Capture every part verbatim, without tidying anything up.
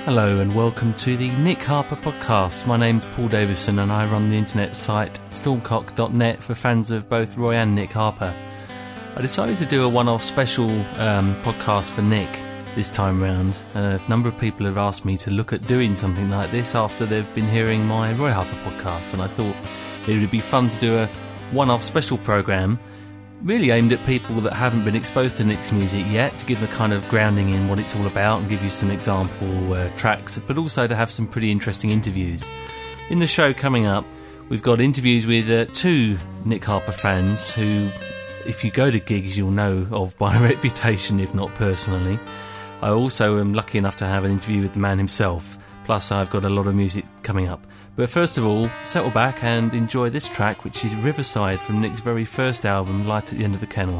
Hello and welcome to the Nick Harper podcast. My name's Paul Davison and I run the internet site stormcock dot net for fans of both Roy and Nick Harper. I decided to do a one-off special um, podcast for Nick this time round. Uh, a number of people have asked me to look at doing something like this after they've been hearing my Roy Harper podcast, and I thought it would be fun to do a one-off special programme really aimed at people that haven't been exposed to Nick's music yet, to give a kind of grounding in what it's all about and give you some example uh, tracks, but also to have some pretty interesting interviews. In the show coming up, we've got interviews with uh, two Nick Harper fans who, if you go to gigs, you'll know of by reputation, if not personally. I also am lucky enough to have an interview with the man himself, plus I've got a lot of music coming up. But first of all, settle back and enjoy this track, which is Riverside from Nick's very first album, Light at the End of the Kennel.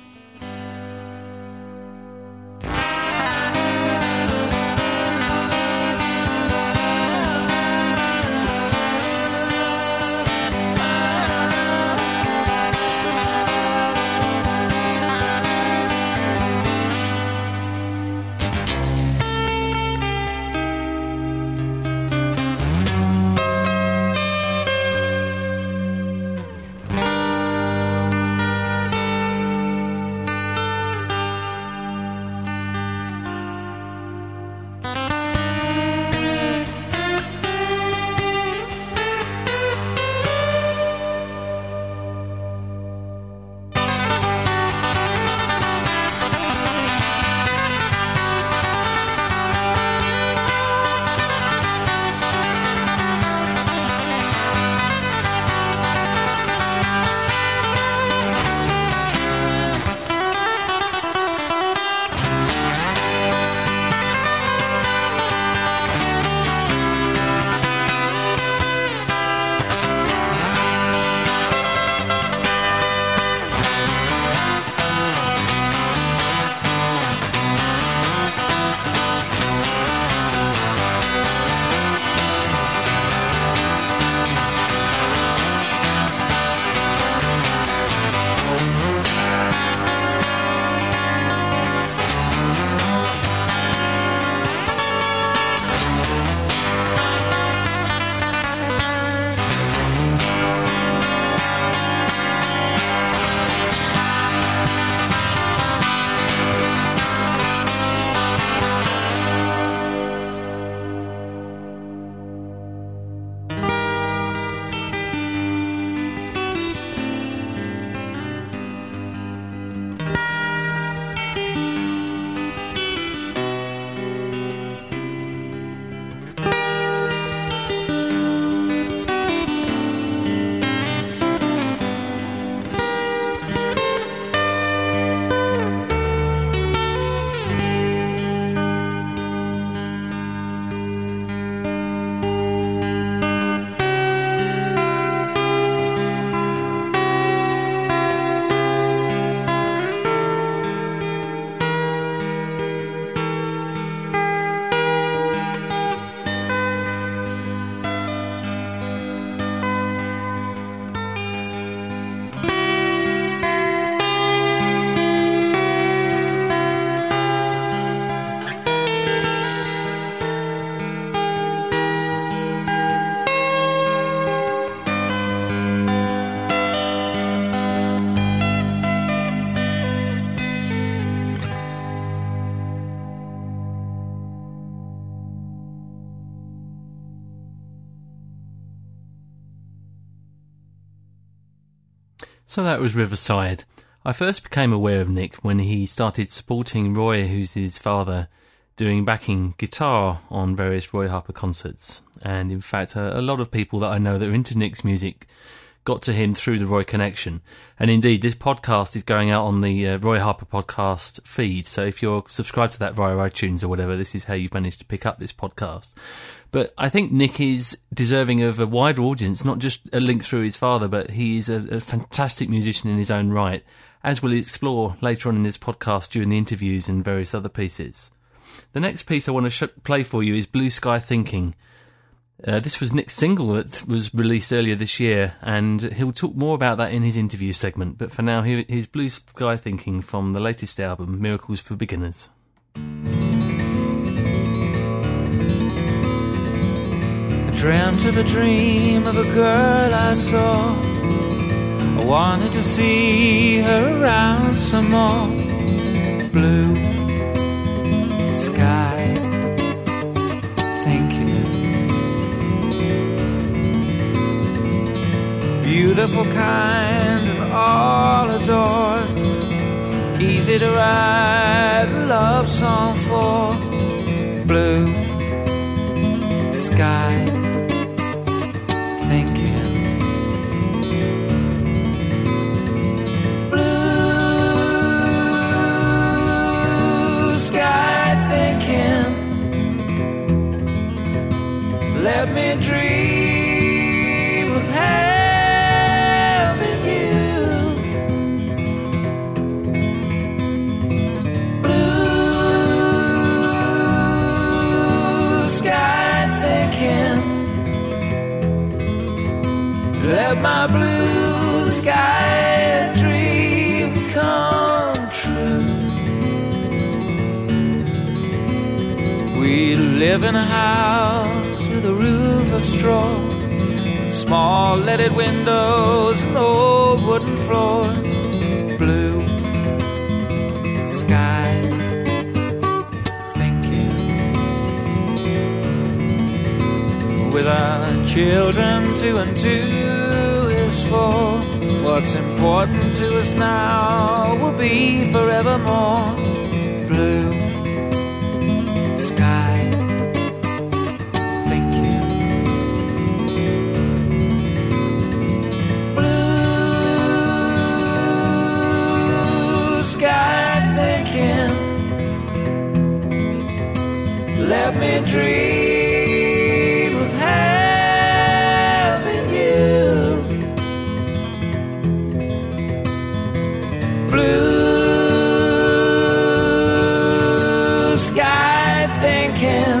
So that was Riverside. I first became aware of Nick when he started supporting Roy, who's his father, doing backing guitar on various Roy Harper concerts. And in fact, a, a lot of people that I know that are into Nick's music got to him through the Roy connection. And indeed, this podcast is going out on the uh, Roy Harper podcast feed. So if you're subscribed to that via iTunes or whatever, this is how you've managed to pick up this podcast. But I think Nick is deserving of a wider audience, not just a link through his father, but he is a, a fantastic musician in his own right, as we'll explore later on in this podcast during the interviews and various other pieces. The next piece I want to sh- play for you is Blue Sky Thinking. Uh, this was Nick's single that was released earlier this year, and he'll talk more about that in his interview segment. But for now, here is Blue Sky Thinking from the latest album, Miracles for Beginners. Thank dreamt of a dream of a girl I saw. I wanted to see her around some more. Blue sky thinking. Beautiful, kind, and all adored. Easy to write a love song for. Blue sky thinking. Blue sky thinking. Let me dream of having you. Blue sky thinking. Let my blue sky dream come true. We live in a house with a roof of straw, small leaded windows and old wooden floors. Blue sky thinking. With our children, two and two is four. What's important to us now will be forevermore. Blue sky thinking. Blue sky thinking. Let me dream of having you. Blue sky thinking.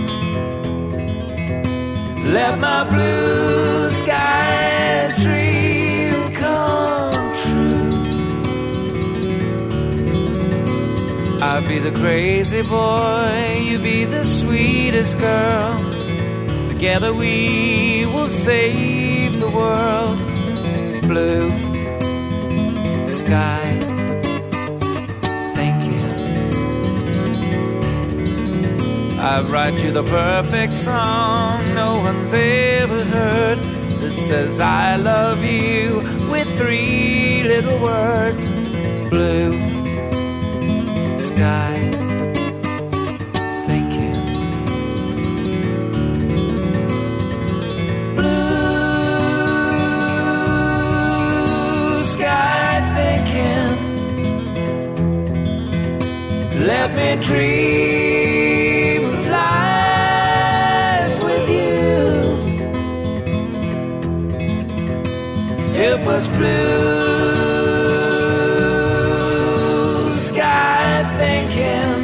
Let my blue sky dream come true. I'll be the crazy boy, you be the sweetest girl. Together we will save the world. Blue sky thinking. I write you the perfect song no one's ever heard, that says I love you with three little words. Blue sky thinking. Blue sky thinking. Let me dream of life with you. It was blue sky thinking.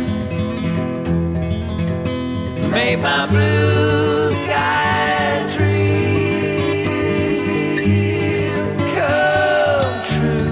Made my blue sky dream come true.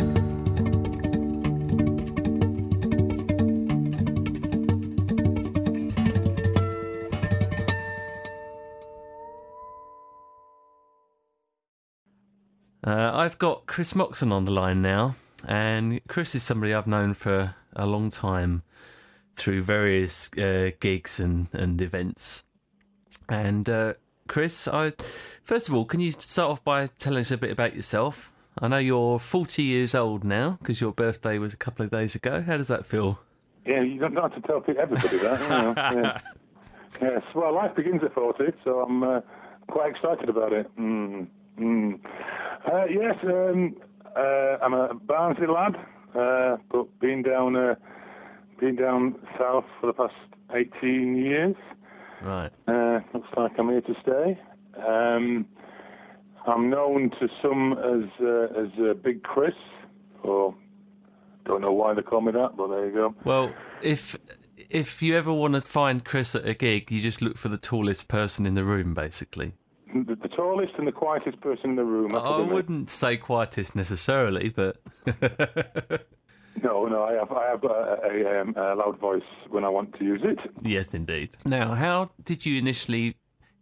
Uh, I've got Chris Moxon on the line now, and Chris is somebody I've known for a long time through various uh, gigs and, and events. And uh, Chris, I first of all, can you start off by telling us a bit about yourself? I know you're forty years old now because your birthday was a couple of days ago. How does that feel? Yeah, you don't have to tell everybody that. You know. Yeah. Yes, well, life begins at forty, so I'm uh, quite excited about it. Mm. Mm. Uh, yes, um, uh, I'm a Barnsley lad, uh, but been down, uh, been down south for the past eighteen years. Right. Uh, looks like I'm here to stay. Um, I'm known to some as uh, as uh, Big Chris, or don't know why they call me that, but there you go. Well, if if you ever want to find Chris at a gig, you just look for the tallest person in the room, basically. The, the tallest and the quietest person in the room. I wouldn't say quietest necessarily, but no, no, I have I have a, a, um, a loud voice when I want to use it. Yes, indeed. Now, how did you initially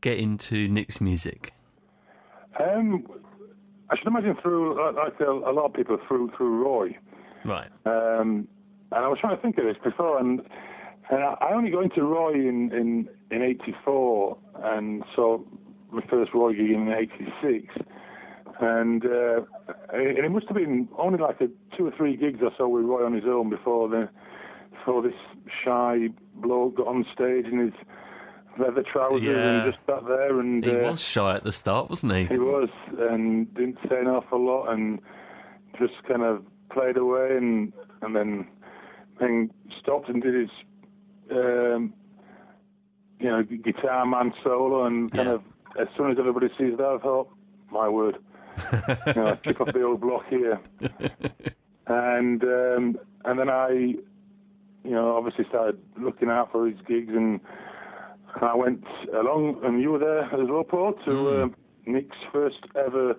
get into Nick's music? Um, I should imagine through, like a, a lot of people, through through Roy. Right. Um, and I was trying to think of this before, and, and I only got into Roy in, in, in eighty-four, and so my first Roy gig in eighty-six. And, uh, and it must have been only like a two or three gigs or so with Roy on his own before the before this shy bloke got on stage in his leather trousers Yeah. and just sat there. And He uh, was shy at the start, wasn't he? He was, and didn't say an awful lot, and just kind of played away, and and then then stopped and did his um, you know guitar man solo, and kind Yeah. of as soon as everybody sees that, I thought, my word. you know, chip off the old block here, and um, and then I, you know, obviously started looking out for his gigs, and I went along, and you were there as well, Paul, to Mm. uh, Nick's first ever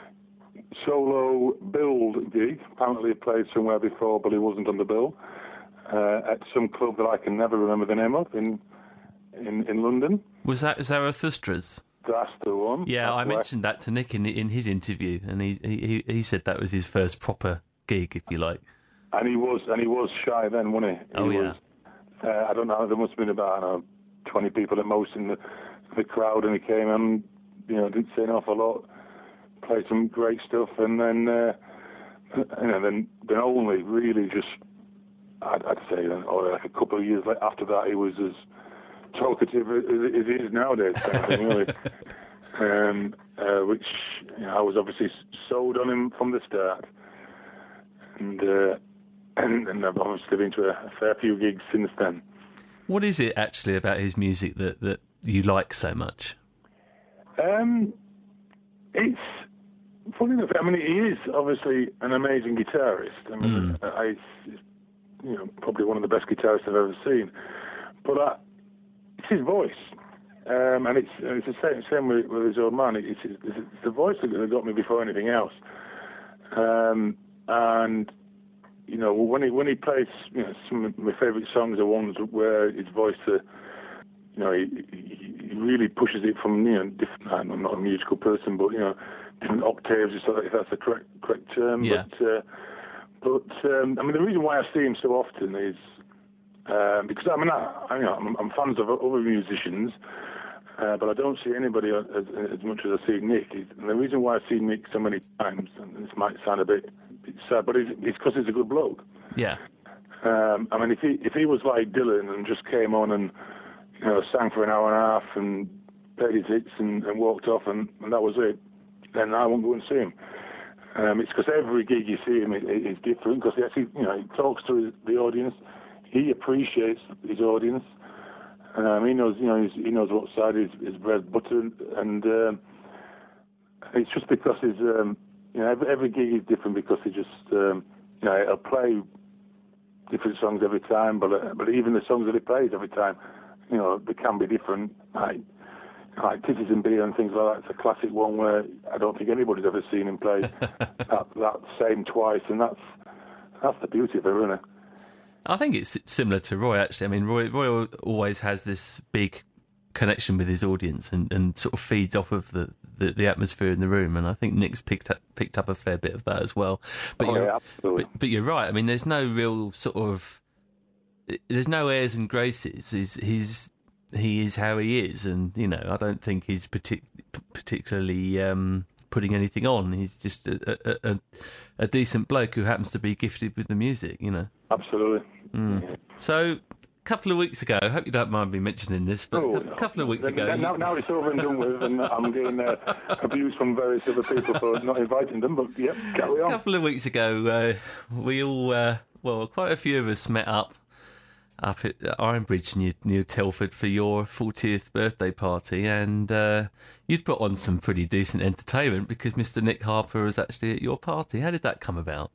solo build gig. Apparently, he played somewhere before, but he wasn't on the bill uh, at some club that I can never remember the name of in in, in London. Was that Zarathustra's? That's the one. Yeah, That's I where- mentioned that to Nick in in his interview, and he he he said that was his first proper gig, if you like. And he was, and he was shy then, wasn't he? he Oh, yeah. Was, uh, I don't know. There must have been about I don't know, twenty people at most in the the crowd, and he came and you know didn't say an awful lot, played some great stuff, and then uh, you know then then only really just I'd, I'd say uh, or like a couple of years like after that he was as talkative as, as he is nowadays, kind of thing, really. um, uh, which you know, I was obviously sold on him from the start, and uh, and, and I've obviously been to a, a fair few gigs since then. What is it actually about his music that, that you like so much? Um, it's funny enough. I mean, he is obviously an amazing guitarist. I mean, Mm. I, he's, you know, probably one of the best guitarists I've ever seen. But I, it's his voice, um, and it's and it's the same same with, with his old man. It's, it's, it's the voice that got me before anything else. Um, and you know, when he when he plays, you know, some of my favourite songs are ones where his voice, uh, you know, he, he, he really pushes it from, you know, different. I'm not a musical person, but you know, different octaves, if that's the correct correct term. Yeah. But uh, but um, I mean, the reason why I see him so often is um, because I mean, I, I, you know, I'm, I'm fans of other musicians. Uh, but I don't see anybody as, as much as I see Nick. And the reason why I see Nick so many times, and this might sound a bit, bit sad, but it's because he's a good bloke. Yeah. Um, I mean, if he if he was like Dylan and just came on and you know sang for an hour and a half and played his hits and, and walked off and, and that was it, then I won't go and see him. Um, it's because every gig you see him is, is different because he actually, you know, he talks to his, the audience, he appreciates his audience. Um, he knows, you know, he's, he knows what side is, is bread butter, and um, it's just because he's, um, you know, every, every gig is different because he just, um, you know, he'll play different songs every time, but uh, but even the songs that he plays every time, you know, they can be different. Like, like Titties and Beer and things like that. It's a classic one where I don't think anybody's ever seen him play that, that same twice, and that's that's the beauty of it, isn't it? I think it's similar to Roy, actually. I mean, Roy, Roy always has this big connection with his audience and, and sort of feeds off of the, the, the atmosphere in the room. And I think Nick's picked up picked up a fair bit of that as well. But Oh, you're, yeah, absolutely. but, but you're right. I mean, there's no real sort of there's no airs and graces. He's, he's he is how he is, and you know, I don't think he's partic- particularly um, putting anything on. He's just a, a, a, a decent bloke who happens to be gifted with the music. You know. Absolutely. Mm. So, a couple of weeks ago, I hope you don't mind me mentioning this, but Oh, a couple of weeks Then- ago, then Now, now it's over and done with, and I'm getting uh, abuse from various other people for not inviting them, but yep, carry a on. couple of weeks ago, uh, we all, uh, well, quite a few of us met up up at Ironbridge near, near Telford for your fortieth birthday party, and uh, you'd put on some pretty decent entertainment because Mister Nick Harper was actually at your party. How did that come about?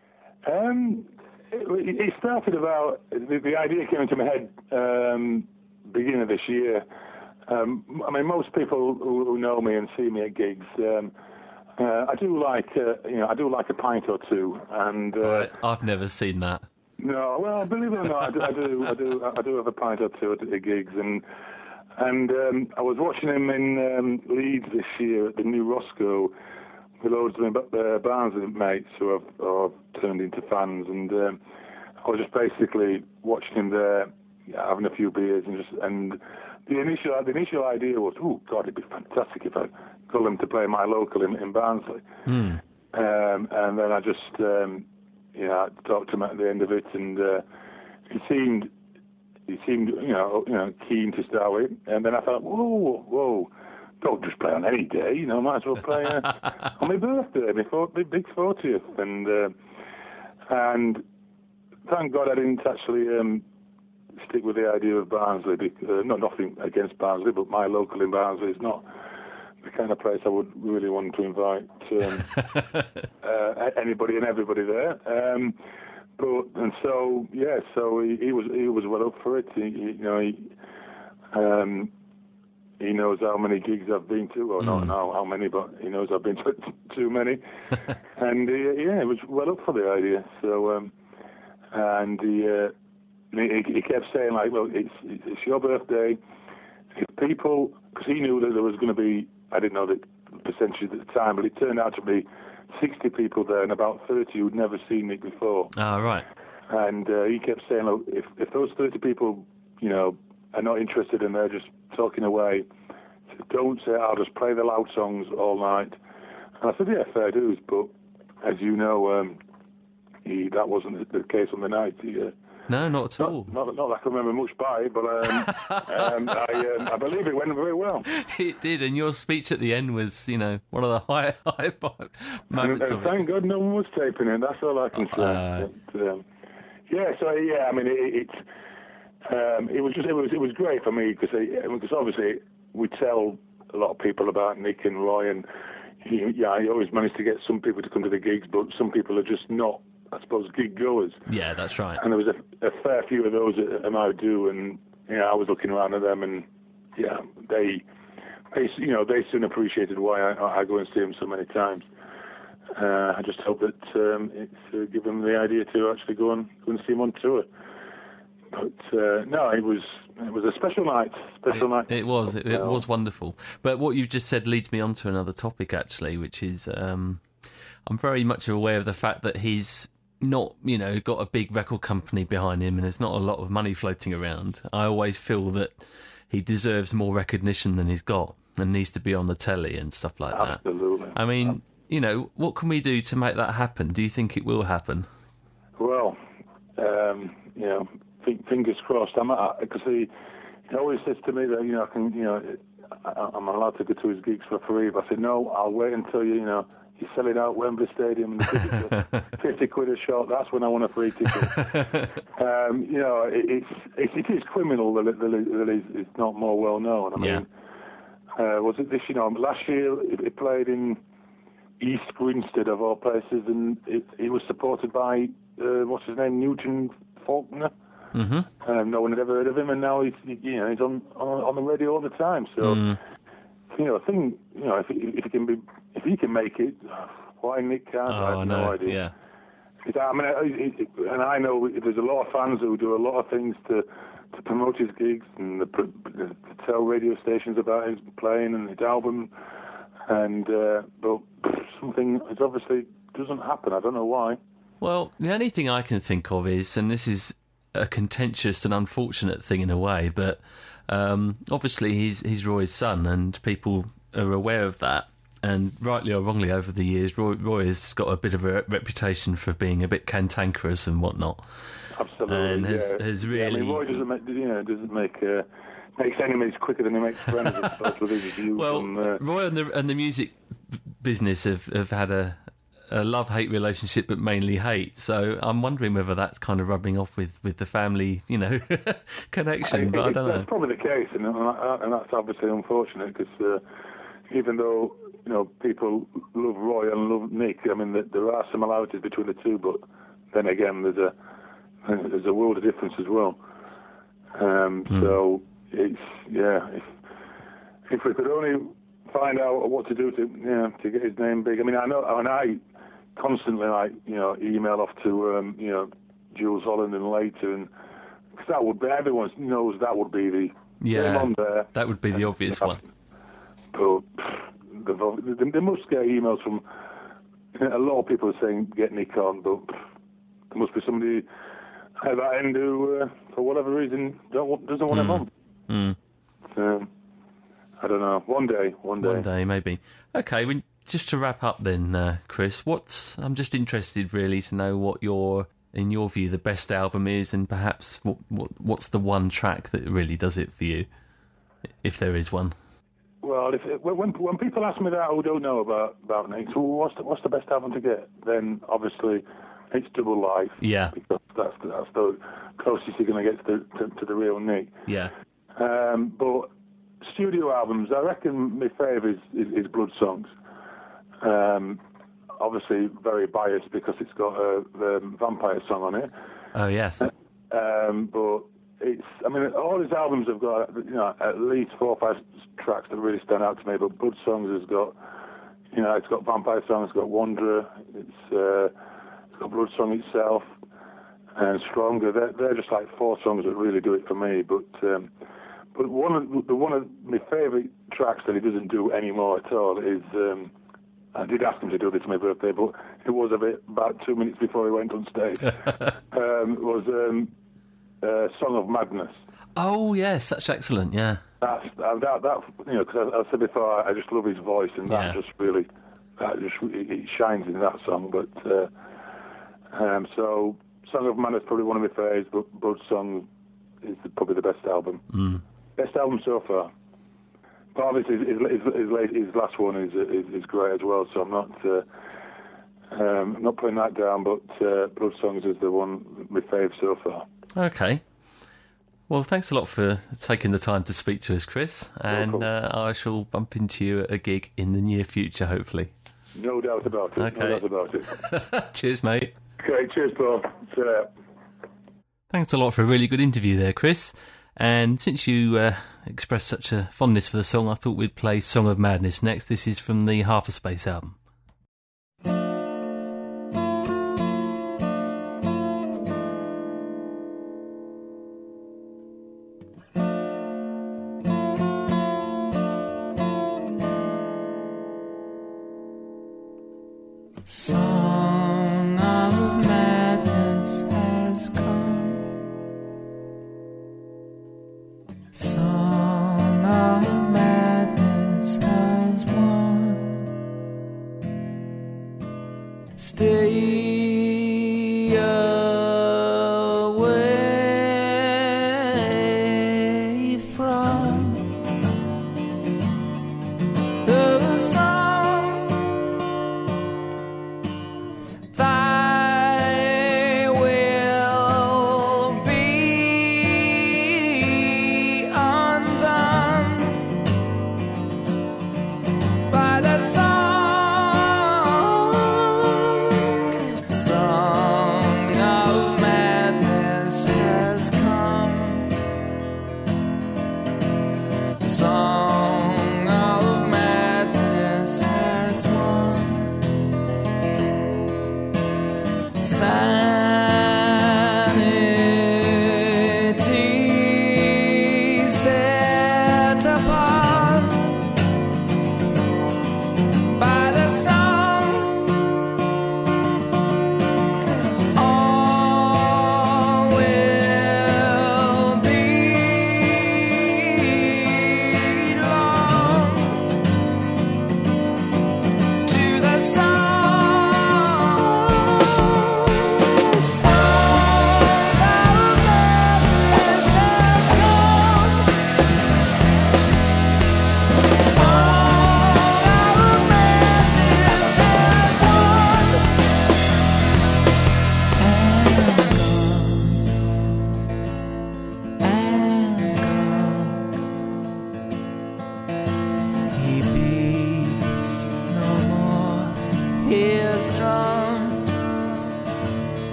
Um, it, it started about, the, the idea came into my head um, beginning of this year. Um, I mean, most people who, who know me and see me at gigs, um, uh, I do like, uh, you know, I do like a pint or two, and uh, Right, I've never seen that. no, well, believe it or not, I do, I do, I do, I do have a pint or two at the gigs, and And um, I was watching him in um, Leeds this year at the new Roscoe with loads of uh, Barnsley mates who have, who have turned into fans, and um, I was just basically watching him there, having a few beers, and just and the initial the initial idea was, oh God, it'd be fantastic if I got him to play my local in, in Barnsley. Mm. Um, and then I just um, you know talked to him at the end of it, and uh, he seemed. He seemed, you know, you know, keen to start with, and then I thought, whoa, whoa, don't just play on any day, you know, might as well play uh, on my birthday, my, for, my big fortieth, and uh, and thank God I didn't actually um, stick with the idea of Barnsley. Because, uh, not nothing against Barnsley, but my local in Barnsley is not the kind of place I would really want to invite um, uh, anybody and everybody there. Um, But and so yeah, so he, he was he was well up for it. He, he, you know, he um, he knows how many gigs I've been to, or mm. not know how many, but he knows I've been to too many. And he, yeah, he was well up for the idea. So um, and he, uh, he he kept saying like, well, it's it's your birthday. If people, because he knew that there was going to be, I didn't know the percentage at the time, but it turned out to be sixty people there and about thirty who'd never seen Nick before. Oh, right. And uh, he kept saying, look, if, if those thirty people, you know, are not interested and they're just talking away, don't say, I'll just play the loud songs all night. And I said, yeah, fair dues. But as you know, um, he, that wasn't the case on the night. He, uh, no, not at not, all. Not, not that I can remember much by it, but um, um, I, um, I believe it went very well. It did, and your speech at the end was, you know, one of the high, high moments and, and of thank it. God no one was taping it. That's all I can say. Uh, but, um, yeah, so yeah, I mean, it, it, um, it was just it was it was great for me because because obviously we tell a lot of people about Nick and Roy, and he, yeah, he always managed to get some people to come to the gigs, but some people are just not, I suppose, gig goers. Yeah, that's right. And there was a, a fair few of those at M O do, and you know, I was looking around at them, and yeah, they, they you know, they soon appreciated why I, I go and see them so many times. Uh, I just hope that um, it's uh, given them the idea to actually go and go and see him on tour. But uh, no, it was it was a special night. Special it, night. It was. It, it was wonderful. But what you've just said leads me on to another topic, actually, which is um, I'm very much aware of the fact that he's not, you know, got a big record company behind him, and there's not a lot of money floating around. I always feel that he deserves more recognition than he's got, and needs to be on the telly and stuff like that. Absolutely. I mean, you know, what can we do to make that happen? Do you think it will happen? Well, um, you know, fingers crossed. I'm because he, he always says to me that you know I can, you know, I, I'm allowed to go to his gigs for free. But I said no, I'll wait until you, you know, he's selling out Wembley Stadium and the tickets are fifty quid a shot. That's when I want a free ticket. um, you know, it, it's, it's it is criminal that it, that it, it's not more well known. I mean, yeah. uh, was it this? You know, last year it, it played in East Grinstead of all places, and it, it was supported by uh, what's his name, Nugent Faulkner. Mm-hmm. Um, no one had ever heard of him, and now he's you know he's on on, on the radio all the time. So mm. you know, I think you know if he, if he can be if he can make it, why Nick can't? Oh, I have no, no idea. Yeah. It's, I mean, it, it, and I know there's a lot of fans who do a lot of things to to promote his gigs and the, to tell radio stations about his playing and his album, and uh, but something it obviously doesn't happen. I don't know why. Well, the only thing I can think of is, and this is a contentious and unfortunate thing in a way, but um, obviously he's he's Roy's son, and people are aware of that. And rightly or wrongly, over the years, Roy, Roy has got a bit of a reputation for being a bit cantankerous and whatnot. Absolutely, and has, yeah. has really. Yeah, I mean, Roy doesn't make you know doesn't make uh, makes enemies quicker than he makes friends. I suppose, with his views well, on, uh... Roy and the and the music business have have had a. a love-hate relationship, but mainly hate. So I'm wondering whether that's kind of rubbing off with, with the family, you know, connection. I, but I don't that's know. Probably the case, and, and that's obviously unfortunate because uh, even though you know people love Roy and love Nick, I mean there are similarities between the two, but then again there's a there's a world of difference as well. Um, mm. So it's yeah, if if we could only find out what to do to you know, to get his name big. I mean I know and I. constantly, like you know, email off to um, you know Jules Holland and later, and cause that would be everyone knows that would be the Yeah, Get him on there. that would be the obvious one. But they, they must get emails from a lot of people saying get Nick on, but there must be somebody at that end who, uh, for whatever reason, don't want, doesn't want Mm. him on. Mm. Um, I don't know. One day, one day. One day, maybe. Okay, we, just to wrap up then, uh, Chris, what's... I'm just interested, really, to know what your, in your view, the best album is, and perhaps what, what what's the one track that really does it for you, if there is one. Well, if it, when when people ask me that who don't know about about Nick, so what's the, what's the best album to get? Then obviously it's Double Life. Yeah. Because that's that's the closest you're going to get to the to, to the real Nick. Yeah. Um, but studio albums, I reckon my favourite is, is, is Blood Songs. Um, obviously very biased because it's got a the vampire song on it. Oh yes. Um, but it's, I mean, all his albums have got, you know, at least four or five tracks that really stand out to me. But Blood Songs has got, you know, it's got Vampire Song, it's got Wanderer, it's, uh, it's got Blood Song itself, and Stronger. They're, they're just like four songs that really do it for me. But um, but one of the one of my favourite tracks that he doesn't do anymore at all is. Um, I did ask him to do this on my birthday, but it was a bit about two minutes before he went on stage. um, was um, uh, Song of Madness. Oh yes, such excellent. Yeah. That's uh, that that you know because I, I said before I, I just love his voice, and that Yeah. just really that just it, it shines in that song. But uh, um, so Song of Madness is probably one of my favourites, but Blood Song is the, probably the best album. Mm. Best album so far. But obviously, his, his, his, late, his last one is, is is great as well. So I'm not uh, um, I'm not putting that down. But uh, Blood Songs is the one my fave so far. Okay. Well, thanks a lot for taking the time to speak to us, Chris. And uh, I shall bump into you at a gig in the near future, hopefully. No doubt about it. Okay. No doubt about it. Cheers, mate. Okay, cheers, Paul. See you later. Thanks a lot for a really good interview there, Chris. And since you uh, expressed such a fondness for the song, I thought we'd play Song of Madness next. This is from the Half a Space album. Song of madness has come. Song of madness has won. Stay away from the song. Thy will be undone.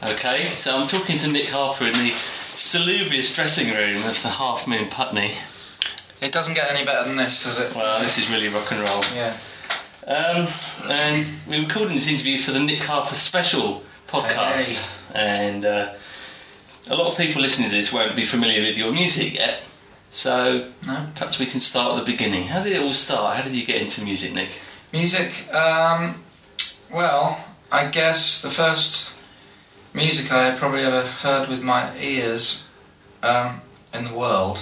Okay, so I'm talking to Nick Harper in the salubrious dressing room of the Half Moon Putney. It doesn't get any better than this, does it? Well, this is really rock and roll. Yeah. Um, and we're recording this interview for the Nick Harper Special podcast. Hey. And uh, a lot of people listening to this won't be familiar with your music yet. So No. perhaps we can start at the beginning. How did it all start? How did you get into music, Nick? Music, um, well, I guess the first music I had probably ever heard with my ears um, in the world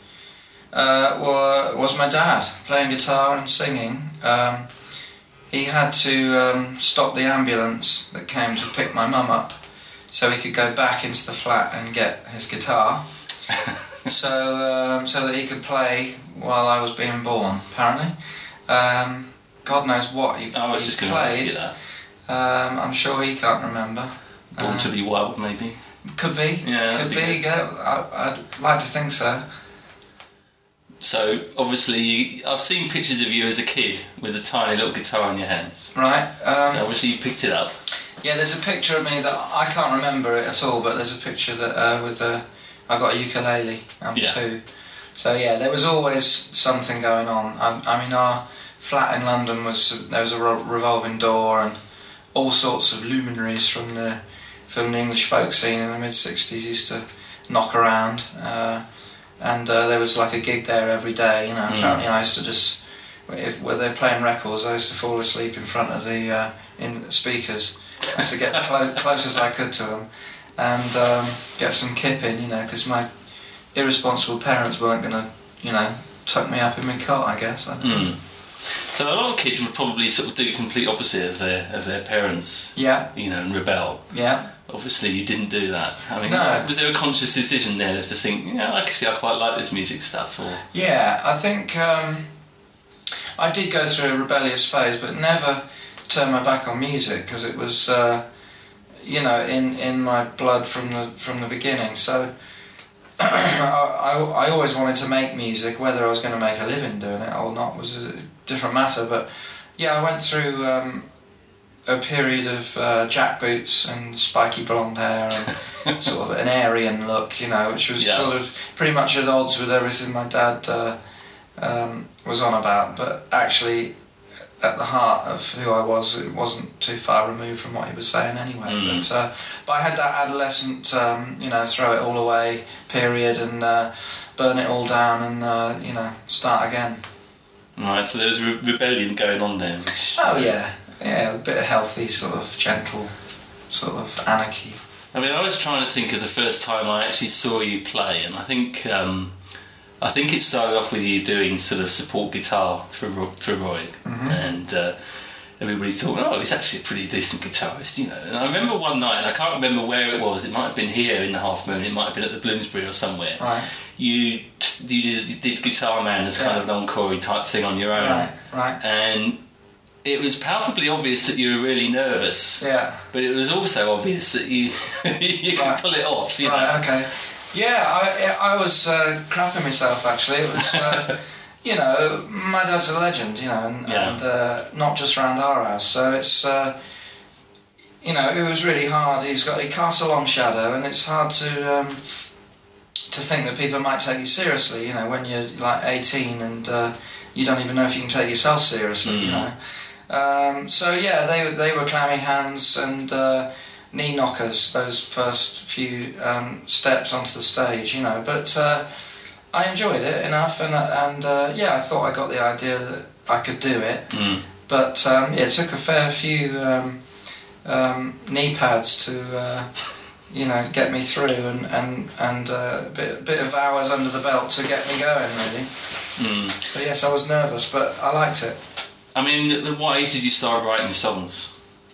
uh, were, was my dad playing guitar and singing. Um, he had to um, stop the ambulance that came to pick my mum up so he could go back into the flat and get his guitar. So, um, so that he could play while I was being born, apparently. Um, God knows what he, I was he just going to ask you played. that. Um, I'm sure he can't remember. Born Um, to be Wild, maybe. Could be. Yeah, could that'd be. be good. Yeah, I, I'd like to think so. So, obviously, you, I've seen pictures of you as a kid with a tiny little guitar in your hands. Right. Um, So, obviously, you picked it up. Yeah, there's a picture of me that I can't remember it at all, but there's a picture that uh, with a. I got a ukulele. I'm Yeah. two. So yeah, there was always something going on. I, I mean, our flat in London was there was a ro- revolving door and all sorts of luminaries from the from the English folk scene in the mid sixties used to knock around, uh, and uh, there was like a gig there every day. You know, Mm. apparently I used to just if where they're playing records, I used to fall asleep in front of the uh, in speakers. I used to get as clo- close as I could to them and um, get some kip in, you know, because my irresponsible parents weren't going to, you know, tuck me up in my cot, I guess. I don't know. Mm. So a lot of kids would probably sort of do the complete opposite of their of their parents, Yeah, you know, and rebel. yeah. Obviously, you didn't do that. I mean, No. was there a conscious decision there to think, you know, actually, I quite like this music stuff? Or Yeah, I think um, I did go through a rebellious phase, but never turned my back on music because it was, uh, you know, in, in my blood from the from the beginning. So I, I, I always wanted to make music. Whether I was going to make a living doing it or not was a different matter. But yeah, I went through um, a period of uh, jackboots and spiky blonde hair and sort of an Aryan look, you know, which was Yeah. sort of pretty much at odds with everything my dad uh, um, was on about. But actually, at the heart of who I was, it wasn't too far removed from what he was saying anyway. Mm. But, uh, but I had that adolescent, um, you know, throw it all away period and uh, burn it all down and, uh, you know, start again. right, so there was a re- rebellion going on there. Which, Oh yeah, yeah, a bit of healthy, sort of gentle, sort of anarchy. I mean, I was trying to think of the first time I actually saw you play, and I think um, I think it started off with you doing sort of support guitar for Ro- for Roy, Mhm. and uh, everybody thought, oh, he's actually a pretty decent guitarist, you know. And I remember one night, and I can't remember where it was. It might have been here in the Half Moon. It might have been at the Bloomsbury or somewhere. Right, You you did, you did Guitar Man as kind Yeah. of an encore type thing on your own, right, right. and it was palpably obvious that you were really nervous. Yeah. But it was also obvious that you you Right. could pull it off, you Right, know. okay. Yeah, I I was uh, crapping myself actually. It was, uh, you know, my dad's a legend, you know, and, Yeah. and uh, not just around our house. So it's, uh, you know, it was really hard. He's got he casts a long shadow, and it's hard to um, to think that people might take you seriously. You know, when you're like eighteen and uh, you don't even know if you can take yourself seriously. You Mm. know. Um, so yeah, they they were clammy hands and. Uh, knee knockers, those first few um, steps onto the stage, you know. But uh, I enjoyed it enough, and uh, and uh, yeah, I thought I got the idea that I could do it. Mm. But um, yeah, it took a fair few um, um, knee pads to, uh, you know, get me through, and and and uh, a bit bit of hours under the belt to get me going, really. Mm. So yes, I was nervous, but I liked it. I mean, at what age did you start writing songs?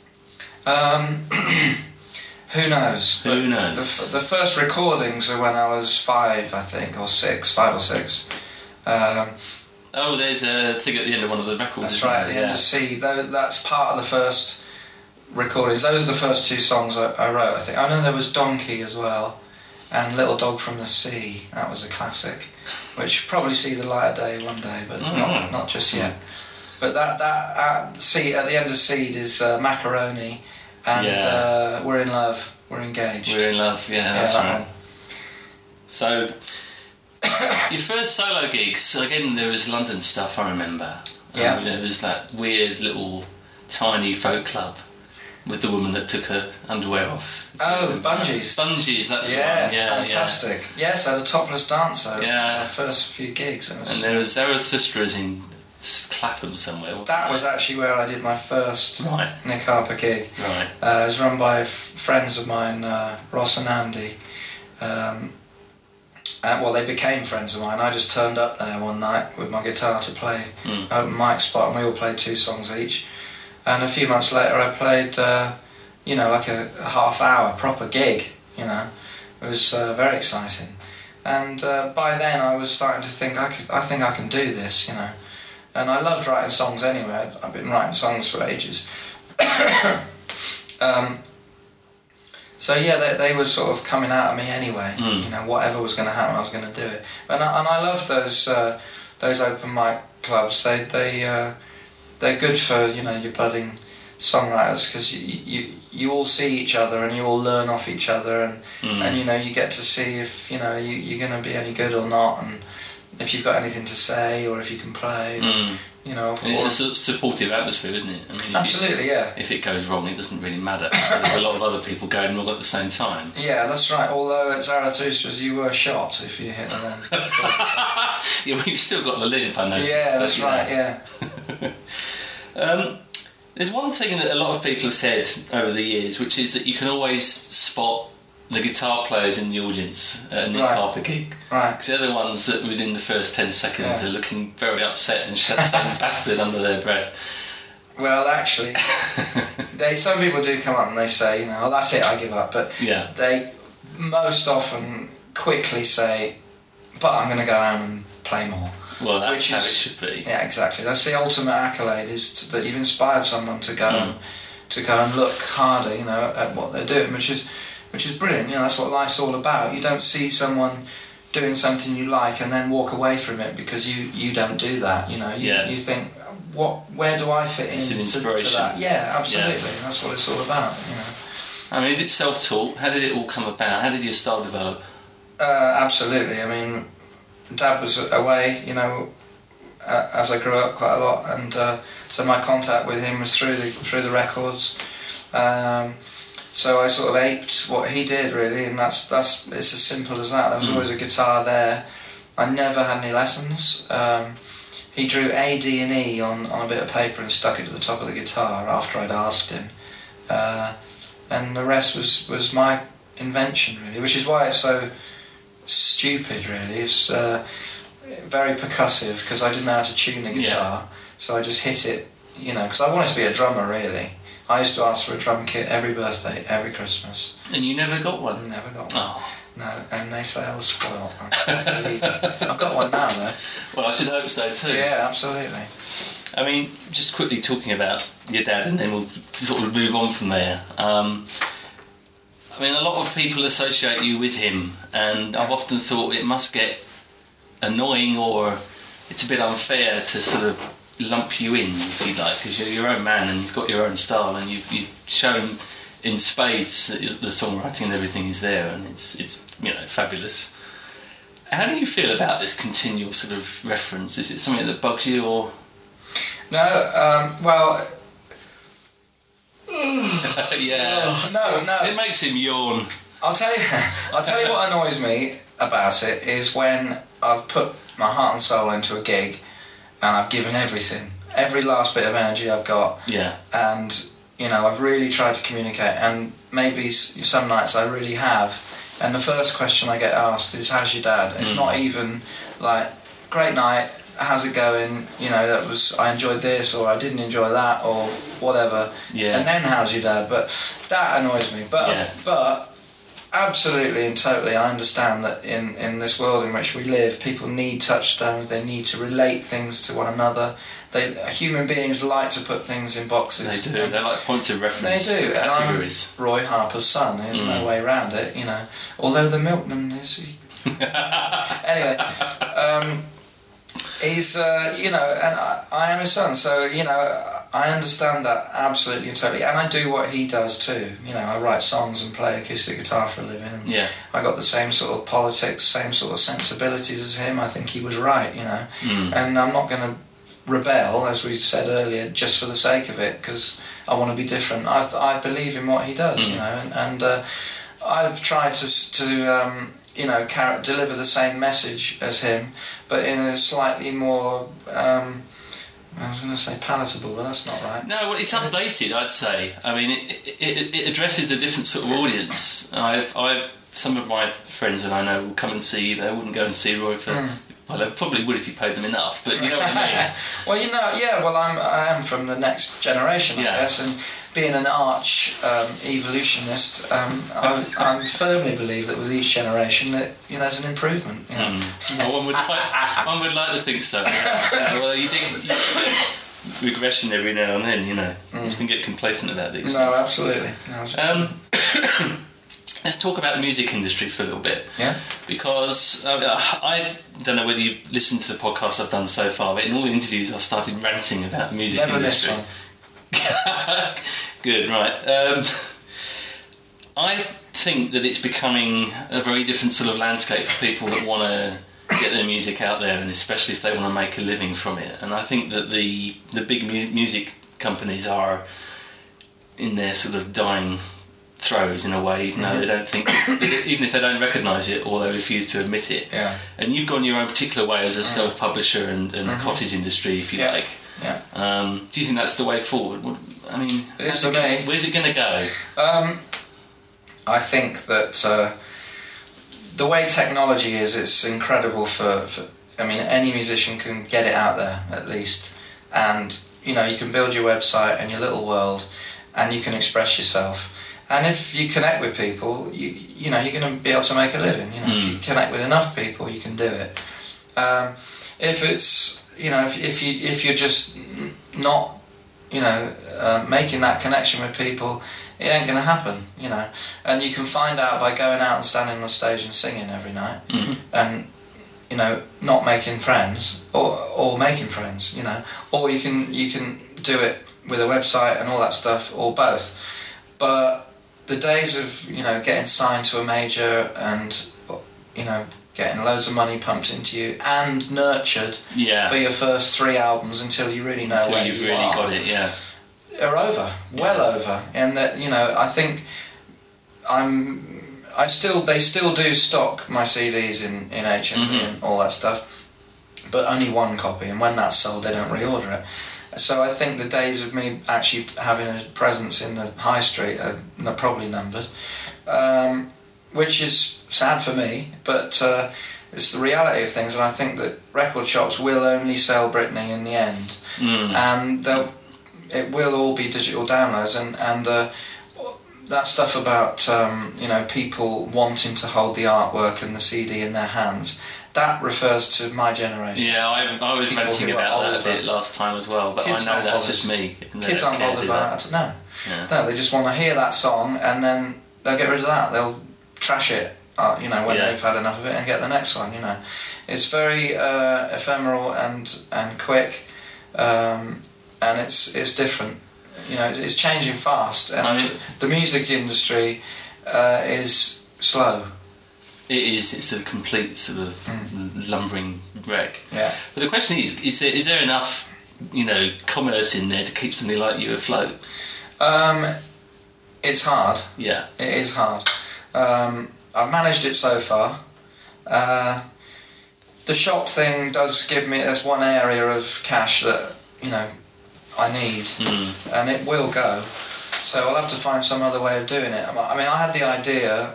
Um, who knows? Who But knows? The, the first recordings are when I was five, I think, or six, five or six. Um, Oh, there's a thing at the end of one of the records. that's isn't right, at there? the end of C. Tho- That's part of the first recordings. Those are the first two songs I, I wrote, I think. I know there was Donkey as well, and Little Dog from the Sea. That was a classic, which probably see the light of day one day, but Oh, not, right. not just yet. But that that uh, C at the end of Seed is uh, Macaroni, and Yeah. uh, We're in Love. We're Engaged. We're in Love, yeah, Yeah, that's that right. one. So, your first solo gigs, again, there was London stuff, I remember. Yeah. Um, there was that weird little tiny folk club with the woman that took her underwear off. Oh, Bungees. Bungees, that's Yeah, the one. Yeah, fantastic. Yes, I had a topless dancer. Yeah. The first few gigs. It was, And there was Zarathustra's in Clapham somewhere. wasn't that it? was actually where I did my first Right, Nick Harper gig. right. Uh, it was run by f- friends of mine, uh, Ross and Andy. Um, and, well, they became friends of mine. I just turned up there one night with my guitar to play Mm. open mic spot, and we all played two songs each. And a few months later, I played, uh, you know, like a, a half-hour proper gig. You know, it was uh, very exciting. And uh, by then, I was starting to think, I could, I think I can do this. You know, and I loved writing songs anyway. I'd, I've been writing songs for ages. um, So yeah, they, they were sort of coming out of me anyway. Mm. You know, whatever was going to happen, I was going to do it. And I, and I love those uh, those open mic clubs. They they uh, they're good for, you know, your budding songwriters, because you, you you all see each other and you all learn off each other, and Mm. and you know, you get to see if, you know, you, you're going to be any good or not, and if you've got anything to say or if you can play. Mm. You know, And it's or- a sort of supportive atmosphere, isn't it? I mean, if absolutely, yeah. It, if it goes wrong, it doesn't really matter. There's a lot of other people going wrong at the same time. Yeah, that's right. Although at Zarathustra's you were shot if you hit the wrong. Yeah, well, you've still got the limp, I noticed. Yeah, that's but, you right. know. Yeah. Um, there's one thing that a lot of people have said over the years, which is that you can always spot the guitar players in the audience at a Nick Right. Harper gig. Right. Because they're the ones that within the first ten seconds Yeah. are looking very upset and sh- saying bastard under their breath. Well, actually, they some people do come up and they say, you know, oh, that's it, I give up. But Yeah. they most often quickly say, but I'm going to go home and play more. Well, that's Which how is- it should be. Yeah, exactly. That's the ultimate accolade, is to, that you've inspired someone to go Mm. and to go and look harder, you know, at what they're doing, which is which is brilliant. You know, that's what life's all about. You don't see someone doing something you like and then walk away from it because you, you don't do that. You know, you, Yeah. you think, what? Where do I fit in It's an to, to inspiration. that? Yeah, absolutely. Yeah. That's what it's all about. You know. I mean, is it self-taught? How did it all come about? How did your style develop? Uh, absolutely. I mean, Dad was away, you know, uh, as I grew up quite a lot, and uh, so my contact with him was through the through the records. Um, so I sort of aped what he did, really, and that's that's it's as simple as that. There was Mm. always a guitar there. I never had any lessons. Um, he drew A, D, and E on, on a bit of paper and stuck it to the top of the guitar after I'd asked him, uh, and the rest was was my invention, really, which is why it's so stupid, really. It's uh, very percussive because I didn't know how to tune a guitar, so I just hit it, you know, because I wanted to be a drummer, really. I used to ask for a drum kit every birthday, every Christmas. And you never got one? Never got one. Oh. No, and they say I was spoiled. I've got one now, though. Well, I should hope so too. Yeah, absolutely. I mean, just quickly talking about your dad, and then we'll sort of move on from there. Um, I mean, a lot of people associate you with him, and I've often thought it must get annoying, or it's a bit unfair to sort of lump you in, if you like, because you're your own man and you've got your own style, and you've, you've shown in spades that the songwriting and everything is there, and it's it's you know fabulous. How do you feel about this continual sort of reference? Is it something that bugs you, or? No, um, well, Yeah. no, no. It makes him yawn. I'll tell you. I'll tell you what annoys me about it is when I've put my heart and soul into a gig, and I've given everything, every last bit of energy I've got, Yeah. and you know I've really tried to communicate, and maybe s- some nights I really have, and the first question I get asked is, "How's your dad?" It's Mm. not even like, "Great night, how's it going?" You know, that was, I enjoyed this, or I didn't enjoy that, or whatever. Yeah. And then, "How's your dad?" But that annoys me. But Yeah. but absolutely and totally, I understand that in, in this world in which we live, people need touchstones. They need to relate things to one another. They human beings like to put things in boxes. They do. They're like points of They reference. do. And I'm Categories. Roy Harper's son. There's Mm. no way around it, you know. Although the milkman is. Anyway, um, he's uh, you know, and I, I am his son, so you know, I understand that absolutely and totally, and I do what he does too. You know, I write songs and play acoustic guitar for a living, and yeah. I got the same sort of politics, same sort of sensibilities as him. I think he was right, you know, mm. and I'm not going to rebel, as we said earlier, just for the sake of it, because I want to be different. I I believe in what he does, mm. you know, and, and uh, I've tried to to um, you know car- deliver the same message as him, but in a slightly more. Um, I was going to say palatable, but that's not right. No, well, it's updated, I'd say. I mean, it, it, it addresses a different sort of audience. I've, I've, some of my friends that I know will come and see. They wouldn't go and see Roy for. Mm. Well, they probably would if you paid them enough, but you know what I mean. Well, you know, yeah. Well, I'm, I am from the next generation, I yeah. guess, and being an arch um, evolutionist, um, I, I firmly believe that with each generation, that you know, there's an improvement. You know? mm. well, one would like, one would like to think so. Yeah. Well, you think you get regression every now and then, you know. Mm. You just don't get complacent about these. No, things. absolutely. No, um, let's talk about the music industry for a little bit. Yeah. Because uh, I don't know whether you've listened to the podcasts I've done so far, but in all the interviews I've started ranting about the music Never industry. Never missed one. Good, right. Um, I think that it's becoming a very different sort of landscape for people that want to get their music out there, and especially if they want to make a living from it. And I think that the the big mu- music companies are in their sort of dying throes in a way, even though they don't think, even if they don't recognise it or they refuse to admit it. Yeah. And you've gone your own particular way as a self-publisher and, and mm-hmm. cottage industry, if you yeah. like. Yeah. Um, do you think that's the way forward? What, I mean, it is for it gonna, me. Where's it going to go? Um, I think that uh, the way technology is, it's incredible for, for. I mean, any musician can get it out there at least, and you know, you can build your website and your little world, and you can express yourself. And if you connect with people, you you know, you're going to be able to make a living. You know, mm. if you connect with enough people, you can do it. Um, if it's you know, if, if you if you're just not, you know, uh, making that connection with people, it ain't going to happen. You know, and you can find out by going out and standing on the stage and singing every night, mm-hmm. and you know, not making friends or or making friends. You know, or you can you can do it with a website and all that stuff, or both. But the days of, you know, getting signed to a major and, you know, getting loads of money pumped into you and nurtured yeah. for your first three albums until you really know until where you've you really are, got it, yeah, are over, well yeah. over. And that, you know, I think I'm, I still, they still do stock my C Ds in, in H M V mm-hmm. and all that stuff, but only one copy, and when that's sold, they don't reorder it. So I think the days of me actually having a presence in the high street are probably numbered, um, which is sad for me, but uh, it's the reality of things, and I think that record shops will only sell Britney in the end, mm. and they'll, it will all be digital downloads, and, and uh, that stuff about um, you know, people wanting to hold the artwork and the C D in their hands, that refers to my generation. Yeah, I, I was People ranting about that a bit last time as well, but Kids I know that's bothered. just me. Kids aren't bothered by that. No. Yeah. No, they just want to hear that song and then they'll get rid of that. They'll trash it, uh, you know, when yeah. they've had enough of it and get the next one, you know. It's very uh, ephemeral and, and quick, um, and it's it's different. You know, it's changing fast, and I mean, the music industry uh, is slow. It is. It's a complete sort of mm. lumbering wreck. Yeah. But the question is: is there is there enough, you know, commerce in there to keep something like you afloat? Um, it's hard. Yeah. It is hard. Um, I've managed it so far. Uh, the shop thing does give me. There's one area of cash that, you know, I need, mm. and it will go. So I'll have to find some other way of doing it. I mean, I had the idea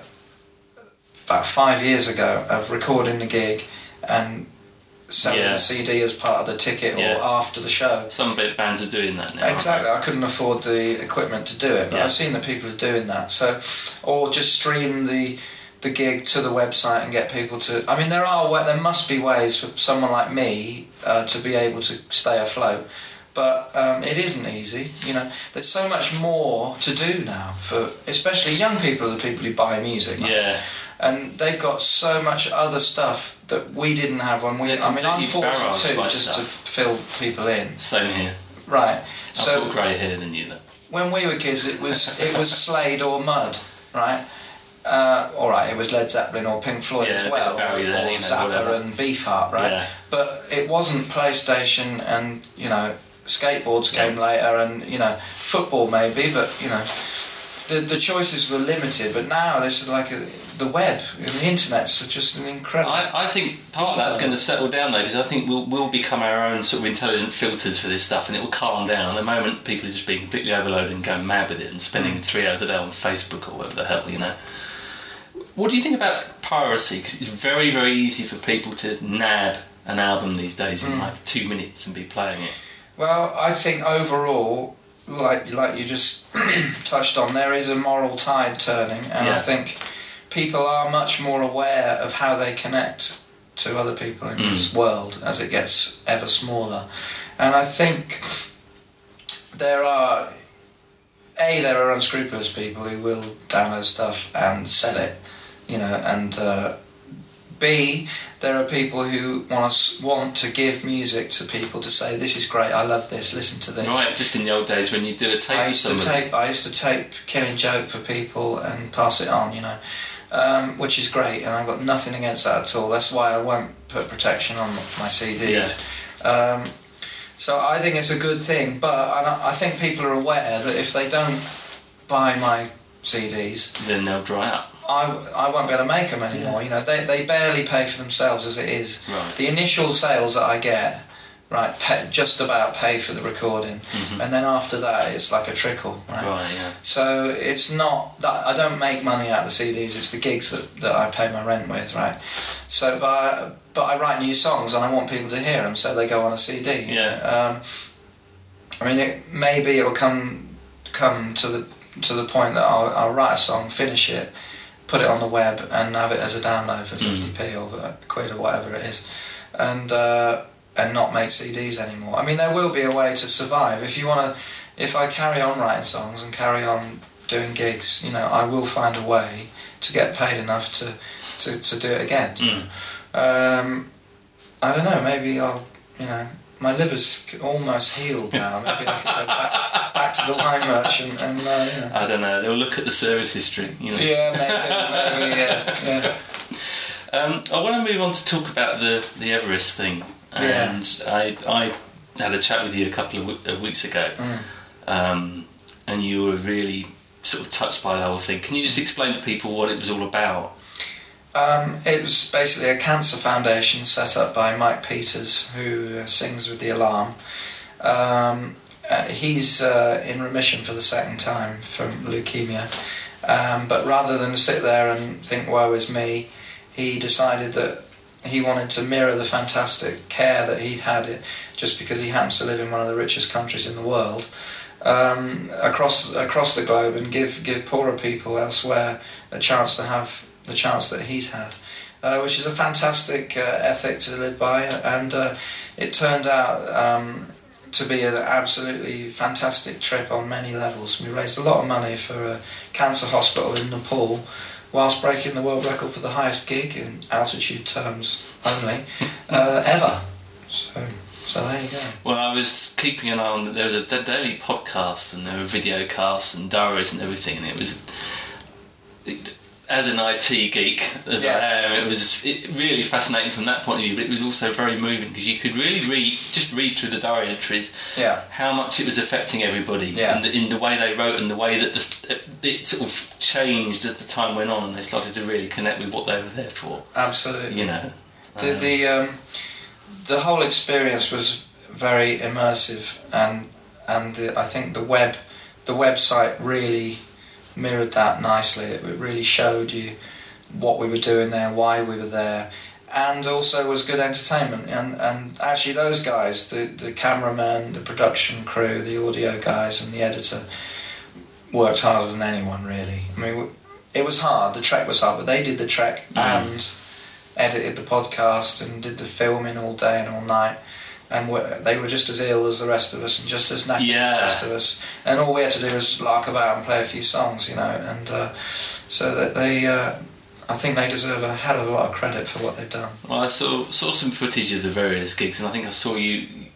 about five years ago of recording the gig and selling yeah. the C D as part of the ticket yeah. or after the show. Some bit bands are doing that now. Exactly, I couldn't afford the equipment to do it, but yeah. I've seen that people are doing that. So, or just stream the the gig to the website and get people to. I mean, there are there must be ways for someone like me uh, to be able to stay afloat. But um, it isn't easy, you know. There's so much more to do now for, especially young people, are the people who buy music. Yeah. And they've got so much other stuff that we didn't have when we. They're I mean, I'm completely barraged forty-two by just stuff. to fill people in. Same here. Right. I've So got grey hair than you, though. when we were kids, it was it was Slade or Mud, right? Uh, all right, it was Led Zeppelin or Pink Floyd Yeah, as a bit well, of Barry or, there, or you know, Zappa whatever. and Beefheart, right? Yeah. But it wasn't PlayStation, and you know, skateboards came Yeah. later, and you know, football maybe, but you know, the the choices were limited. But now this is like a, the web and the internet's just an incredible. I, I think part of that's going to settle down though, because I think we'll we'll become our own sort of intelligent filters for this stuff, and it will calm down. At the moment, people are just being completely overloaded and going mad with it, and spending Mm. three hours a day on Facebook or whatever the hell, you know. What do you think about piracy? Because it's very, very easy for people to nab an album these days in Mm. like two minutes and be playing it. Well, I think overall, like like you just touched on, there is a moral tide turning, and Yeah. I think people are much more aware of how they connect to other people in Mm. this world as it gets ever smaller. And I think there are, A, there are unscrupulous people who will download stuff and sell it, you know, and uh, B, there are people who want us want to give music to people to say, this is great, I love this, listen to this. Right, just in the old days when you do a tape I for used to somebody. tape. I used to tape Killing Joke for people and pass it on, you know, um, which is great, and I've got nothing against that at all. That's why I won't put protection on my C Ds. Yeah. Um, so I think it's a good thing, but I, I think people are aware that if they don't buy my C Ds, Then they'll dry up. I, I won't be able to make them anymore. You know, they they barely pay for themselves as it is. Right. The initial sales that I get, right, pay, just about pay for the recording, Mhm. and then after that it's like a trickle. Right. Right, yeah. So it's not that I don't make money out of the C Ds. It's the gigs that, that I pay my rent with, right? So, but I, but I write new songs and I want people to hear them, so they go on a C D. Yeah. Um, I mean, it, maybe it will come come to the to the point that I'll, I'll write a song, finish it, put it on the web, and have it as a download for fifty p or a quid or whatever it is, and uh, and not make C Ds anymore. I mean, there will be a way to survive if you want to. If I carry on writing songs and carry on doing gigs, you know, I will find a way to get paid enough to to, to do it again. Mm. Um, I don't know. Maybe I'll, you know, my liver's almost healed now. Maybe I could go back, back to the wine merchant and, uh, you know. I don't know. They'll look at the service history, you know. Yeah, maybe, maybe, yeah, yeah. Um, I want to move on to talk about the, the Everest thing. And I I had a chat with you a couple of, w- of weeks ago, Mm. um, and you were really sort of touched by the whole thing. Can you just explain to people what it was all about? Um, it was basically a cancer foundation set up by Mike Peters, who uh, sings with The Alarm. Um, uh, he's uh, in remission for the second time from leukemia. Um, but rather than sit there and think, woe is me, he decided that he wanted to mirror the fantastic care that he'd had just because he happens to live in one of the richest countries in the world, um, across across the globe, and give, give poorer people elsewhere a chance to have the chance that he's had, uh, which is a fantastic uh, ethic to live by, and uh, it turned out um, to be an absolutely fantastic trip on many levels. We raised a lot of money for a cancer hospital in Nepal, whilst breaking the world record for the highest gig in altitude terms only uh, ever. So, so there you go. Well, I was keeping an eye on. There was a da- daily podcast, and there were video casts and diaries and everything, and it was. It, as an I T geek as Yeah. I am, it was it really fascinating from that point of view, but it was also very moving because you could really read, just read through the diary entries, Yeah. how much it was affecting everybody, Yeah. and the, in the way they wrote and the way that the, it sort of changed as the time went on, and they started to really connect with what they were there for. Absolutely. You know, The Um, the um, the whole experience was very immersive, and and the, I think the web the website really mirrored that nicely. It really showed you what we were doing there, why we were there, and also was good entertainment. And and actually, those guys, the the cameraman, the production crew, the audio guys, and the editor, worked harder than anyone really. I mean, it was hard. The trek was hard, but they did the trek Mm. and edited the podcast and did the filming all day and all night, and were, they were just as ill as the rest of us and just as knackered Yeah. as the rest of us, and all we had to do was lark about and play a few songs, you know, and uh, so that they uh, I think they deserve a hell of a lot of credit for what they've done. Well, I saw saw some footage of the various gigs, and I think I saw you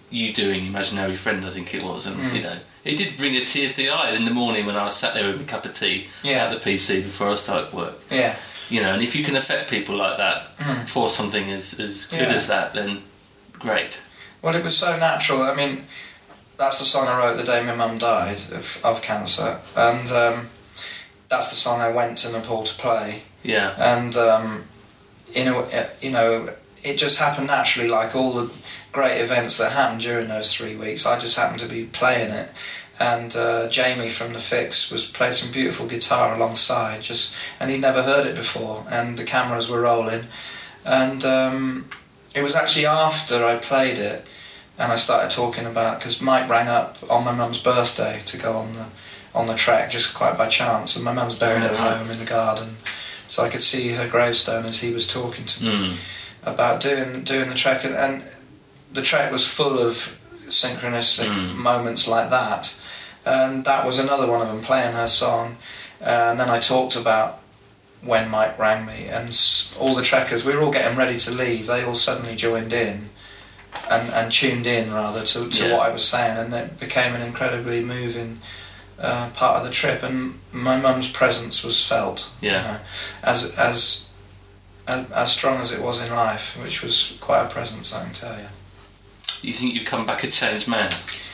you doing Imaginary Friend, I think it was, and Mm. you know, it did bring a tear to the eye in the morning when I was sat there with a cup of tea Yeah. at the P C before I started work. Yeah. You know, and if you can affect people like that Mm. for something as, as good Yeah. as that, then great. Well, it was so natural. I mean, that's the song I wrote the day my mum died of, of cancer, and um, that's the song I went to Nepal to play. Yeah. And um, in a, you know, it just happened naturally, like all the great events that happened during those three weeks. I just happened to be playing it, and uh, Jamie from The Fix was played some beautiful guitar alongside, just and he'd never heard it before, and the cameras were rolling, and um, it was actually after I played it, and I started talking about, because Mike rang up on my mum's birthday to go on the on the track just quite by chance, and my mum's buried at home in the garden, so I could see her gravestone as he was talking to me Mm. about doing doing the track, and, and the track was full of synchronistic Mm. moments like that, and that was another one of them, playing her song. Uh, and then I talked about when Mike rang me, and s- all the trackers, we were all getting ready to leave, they all suddenly joined in and, and tuned in rather to, to Yeah. what I was saying, and it became an incredibly moving uh, part of the trip, and my mum's presence was felt. Yeah. You know, as as as as strong as it was in life, which was quite a presence, I can tell you. You think you've come back a changed man?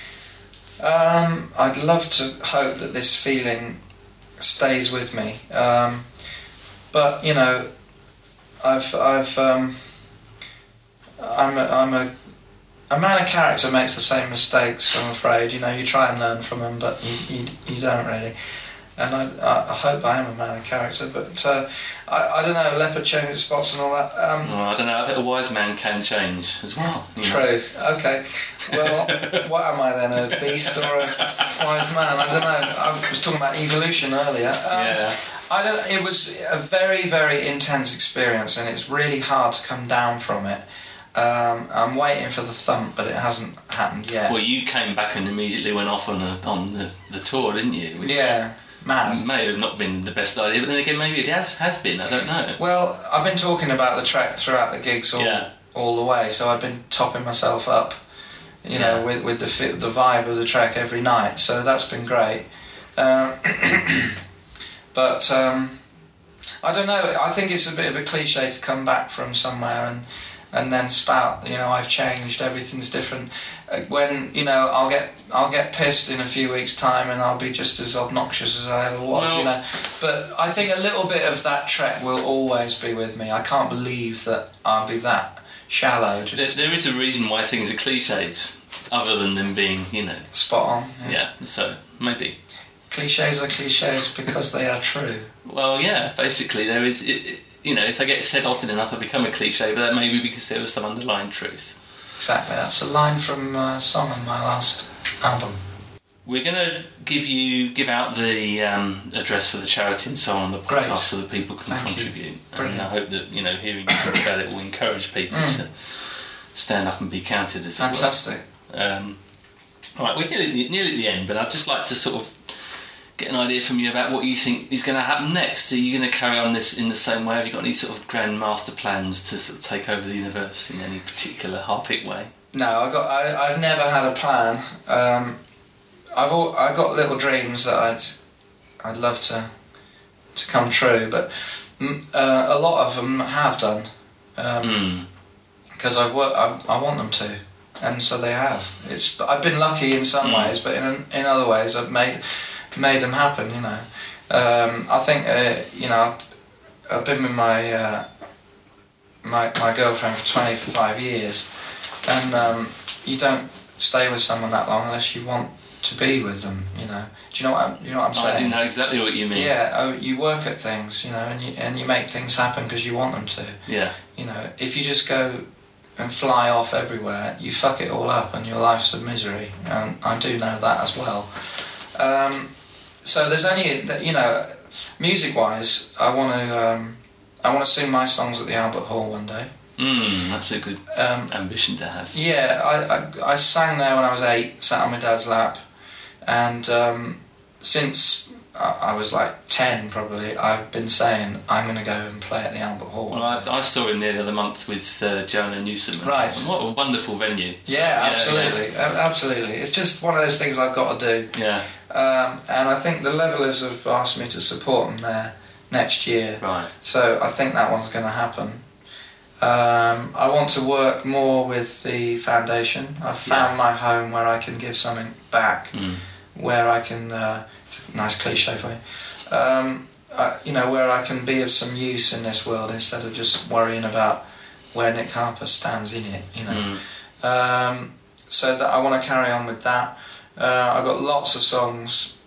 Um, I'd love to hope that this feeling stays with me, um, but you know, I've I've um, I'm a, I'm a a man of character makes the same mistakes, I'm afraid. You know, you try and learn from them, but you you, you don't really. And I, I I hope I am a man of character, but uh, I I don't know, leopard changes spots and all that. Um, Well, I don't know. I think a wise man can change as well. you know. True. Okay. Well, what am I then? A beast or a wise man? I don't know. I was talking about evolution earlier. Um, Yeah. I don't. It was a very, very intense experience, and it's really hard to come down from it. Um, I'm waiting for the thump, but it hasn't happened yet. Well, you came back and immediately went off on a, on the, the tour, didn't you? Which Yeah. Mad. may have not been the best idea, but then again, maybe it has has been. I don't know. Well, I've been talking about the track throughout the gigs all Yeah. all the way, so I've been topping myself up, you know, Yeah. with with the fi- the vibe of the track every night. So that's been great. Um, but um, I don't know. I think it's a bit of a cliche to come back from somewhere and and then spout, you know, I've changed, everything's different. Uh, When, you know, I'll get I'll get pissed in a few weeks' time and I'll be just as obnoxious as I ever was, Well- you know. But I think a little bit of that trek will always be with me. I can't believe that I'll be that shallow, just There, there is a reason why things are cliches, other than them being, you know, spot on. yeah. So maybe. Cliches are cliches because they are true. Well, yeah. Basically, there is. It, it, you know, if they get said often enough, they become a cliche. But that may be because there was some underlying truth. Exactly. That's a line from a song on my last album. We're going to give you give out the um, address for the charity and so on the Great. podcast so that people can Thank you. contribute. And Brilliant. I hope that, you know, hearing you talk about it will encourage people Mm. to stand up and be counted, as it were. Fantastic. Um, all right, we're nearly, at the- nearly at the end, but I'd just like to sort of get an idea from you about what you think is going to happen next. Are you going to carry on this in the same way? Have you got any sort of grand master plans to sort of take over the universe in any particular Harpic way? No, I got. I, I've never had a plan. Um, I've all, I got little dreams that I'd I'd love to to come true, but mm, uh, a lot of them have done because Mm. I've worked. I, I want them to, and so they have. It's. I've been lucky in some Mm. ways, but in in other ways, I've made made them happen. You know, um, I think uh, you know I've, I've been with my uh, my my girlfriend for twenty-five years. And um, you don't stay with someone that long unless you want to be with them. You know. Do you know what I'm? You know what I'm saying? I do know exactly what you mean. Yeah. Oh, you work at things, you know, and you and you make things happen because you want them to. Yeah. You know, if you just go and fly off everywhere, you fuck it all up, and your life's a misery. And I do know that as well. Um, so there's only, you know, music-wise, I want to, um, I want to sing my songs at the Albert Hall one day. Mm, that's a good Um, ambition to have. Yeah, I, I I sang there when I was eight, sat on my dad's lap, and um, since I was like ten, probably, I've been saying I'm going to go and play at the Albert Hall. Well, I, I saw him there the other month with uh, Joanna Newsom. And, right. and what a wonderful venue. Yeah, yeah absolutely, yeah. A- absolutely. It's just one of those things I've got to do. Yeah. Um, and I think the Levellers have asked me to support them there next year. Right. So I think that one's going to happen. Um, I want to work more with the foundation. I've found yeah. my home where I can give something back, mm. where I can. Uh, it's a nice cliche for you. Um, I, you know, where I can be of some use in this world instead of just worrying about where Nick Harper stands in it. You know, mm. um, so that I want to carry on with that. Uh, I've got lots of songs.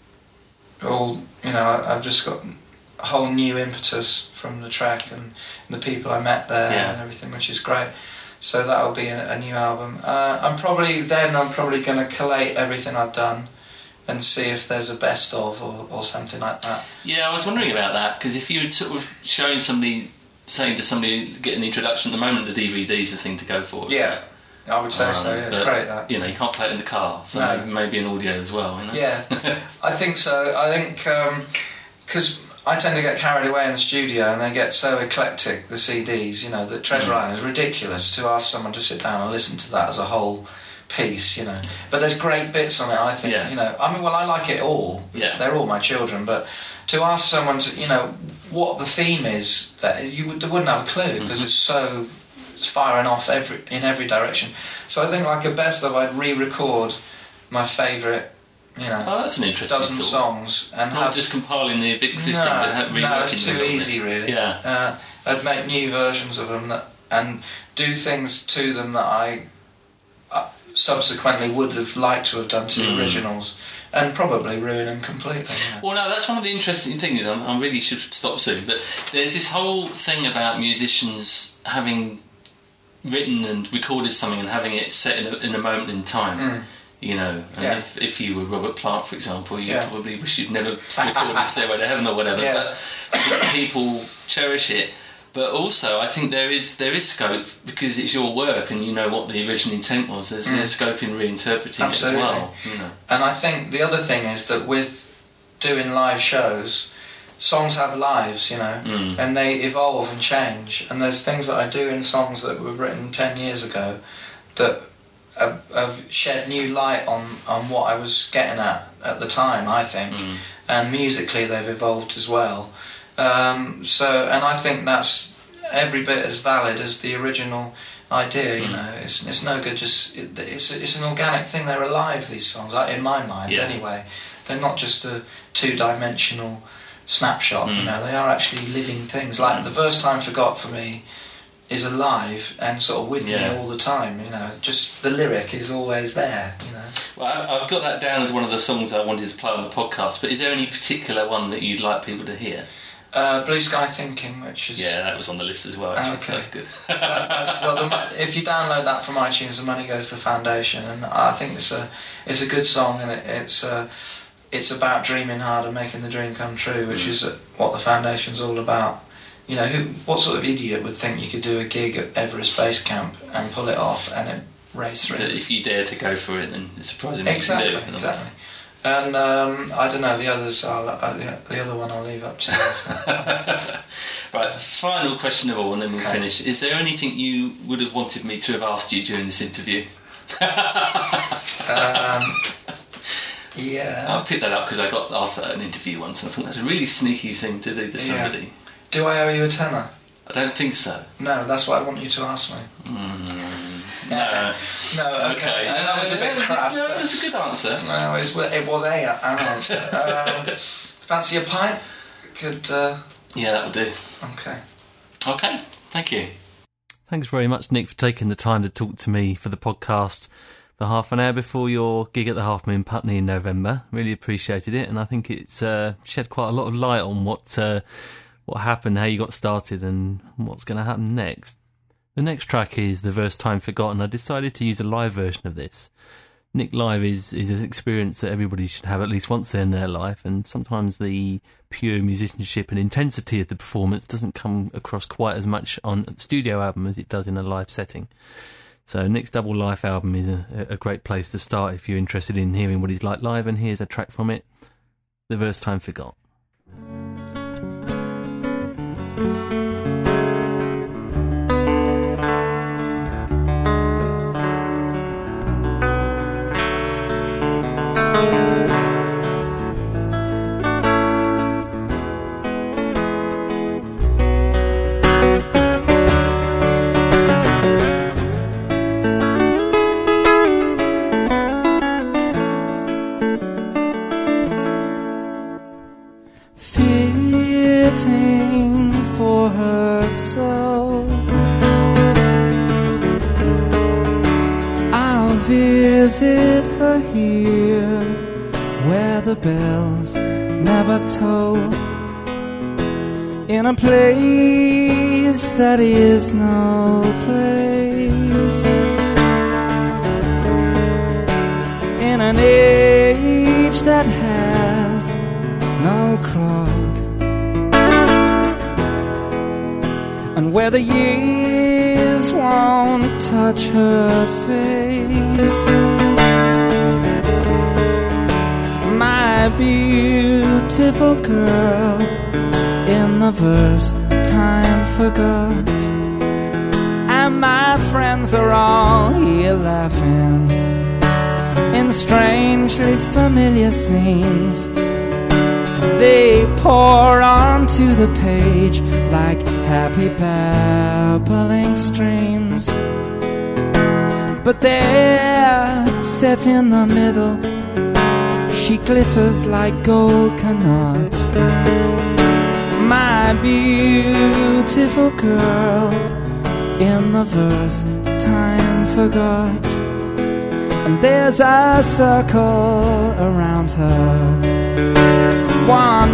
All you know, I, I've just got a whole new impetus from the track and the people I met there yeah. and everything, which is great. So that'll be a, a new album. Uh, I'm probably then I'm probably going to collate everything I've done and see if there's a best of or, or something like that. Yeah, I was wondering about that, because if you're sort of showing somebody, saying to somebody, get an introduction, at the moment the D V D's the thing to go for. Yeah, I would say um, so, yeah, it's but, great that. You know, you can't play it in the car, so No. maybe, maybe an audio as well, you know? Yeah, I think so. I think, because um, I tend to get carried away in the studio and they get so eclectic, the C Ds, you know, that Treasure Mm. Island is ridiculous to ask someone to sit down and listen to that as a whole piece, you know. But there's great bits on it, I think, Yeah. you know. I mean, well, I like it all. Yeah. They're all my children, but to ask someone to, you know, what the theme is, that you would, they wouldn't have a clue, because Mm-hmm. it's so it's firing off every in every direction. So I think, like a best of, I'd re-record my favourite, you know, Oh, that's an interesting dozen thought. songs and Not have just compiling the Vic system, no, but have no, reworking it's them too a little easy, bit. really. Yeah. Uh, I'd make new versions of them that, and do things to them that I uh, subsequently would have liked to have done to Mm. the originals, and probably ruin them completely. Yeah. Well, no, that's one of the interesting things. I, I really should stop soon, but there's this whole thing about musicians having written and recorded something and having it set in a, in a moment in time. Mm. You know, and Yeah. if, if you were Robert Plant, for example, you Yeah. probably wish you'd never recorded Stairway to Heaven or whatever. Yeah. But people cherish it. But also, I think there is there is scope, because it's your work and you know what the original intent was. There's, Mm. there's scope in reinterpreting Absolutely. it as well. You know. And I think the other thing is that with doing live shows, songs have lives, you know, Mm. and they evolve and change. And there's things that I do in songs that were written ten years ago that have, have shed new light on, on what I was getting at at the time, I think. Mm. And musically they've evolved as well. Um, so, and I think that's every bit as valid as the original idea, you Mm. know. It's it's no good just... It, it's, it's an organic thing. They're alive, these songs, in my mind, Yeah. anyway. They're not just a two-dimensional snapshot, Mm. you know. They are actually living things. Like, the First Time Forgot, for me, is alive and sort of with Yeah. me all the time, you know. Just the lyric is always there, you know. Well, I- I've got that down as one of the songs I wanted to play on the podcast, but is there any particular one that you'd like people to hear? Uh, Blue Sky Thinking, which is... Yeah, that was on the list as well, actually, Okay. so that's good. That- that's, well, the, mo- if you download that from iTunes, the money goes to the foundation, and I think it's a it's a good song, and it, it's uh, it's about dreaming hard and making the dream come true, which Mm. is what the foundation's all about. You know, who what sort of idiot would think you could do a gig at Everest Base Camp and pull it off and it race through? But if you dare to go for it, then it's surprising what Exactly, you can do. exactly. And um, I don't know, the others. I'll, uh, the, the other one I'll leave up to you. Right, final question of all, and then we'll Okay. finish. Is there anything you would have wanted me to have asked you during this interview? um, yeah. I'll pick that up because I got asked that at an interview once, and I thought that's a really sneaky thing to do to Yeah. somebody. Do I owe you a tenner? I don't think so. No, that's what I want you to ask me. Mm, no. No, okay. Okay. Uh, that was a bit no, crass. No, but- it was a good answer. No, it was, it was a an answer. um, fancy a pint? Could, uh, Yeah, that would do. okay. Okay, thank you. Thanks very much, Nick, for taking the time to talk to me for the podcast for half an hour before your gig at the Half Moon Putney in November. Really appreciated it, and I think it's uh, shed quite a lot of light on what uh, what happened, how you got started, and what's going to happen next. The next track is The First Time Forgotten. I decided to use a live version of this. Nick Live is, is an experience that everybody should have at least once in their life, and sometimes the pure musicianship and intensity of the performance doesn't come across quite as much on a studio album as it does in a live setting. So Nick's Double Life album is a, a great place to start if you're interested in hearing what he's like live, and here's a track from it, the verse Time Forgot. For her soul, I'll visit her here, where the bells never toll, in a place that is no place, in an age that has no clock, and where the years won't touch her face. My beautiful girl, in the verse Time Forgot, and my friends are all here laughing in strangely familiar scenes. They pour onto the page like happy babbling streams, but there, set in the middle, she glitters like gold cannot. My beautiful girl, in the verse Time Forgot, and there's a circle around her, one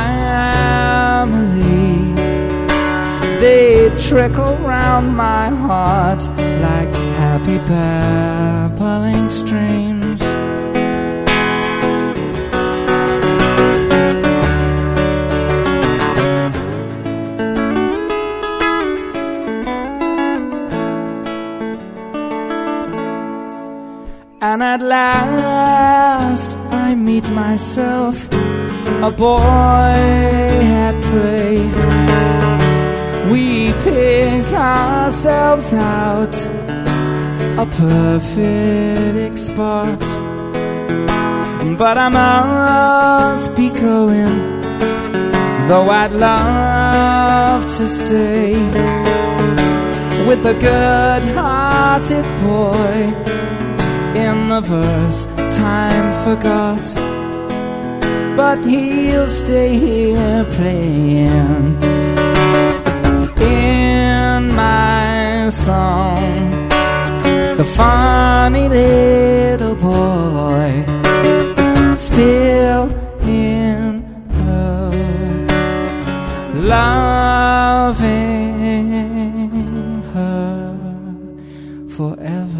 family. They trickle round my heart like happy babbling streams. And at last I meet myself, a boy at play. We pick ourselves out a perfect spot, but I must be going, though I'd love to stay with the good-hearted boy in the verse Time Forgot. But he'll stay here playing in my song, the funny little boy, still in love, loving her forever.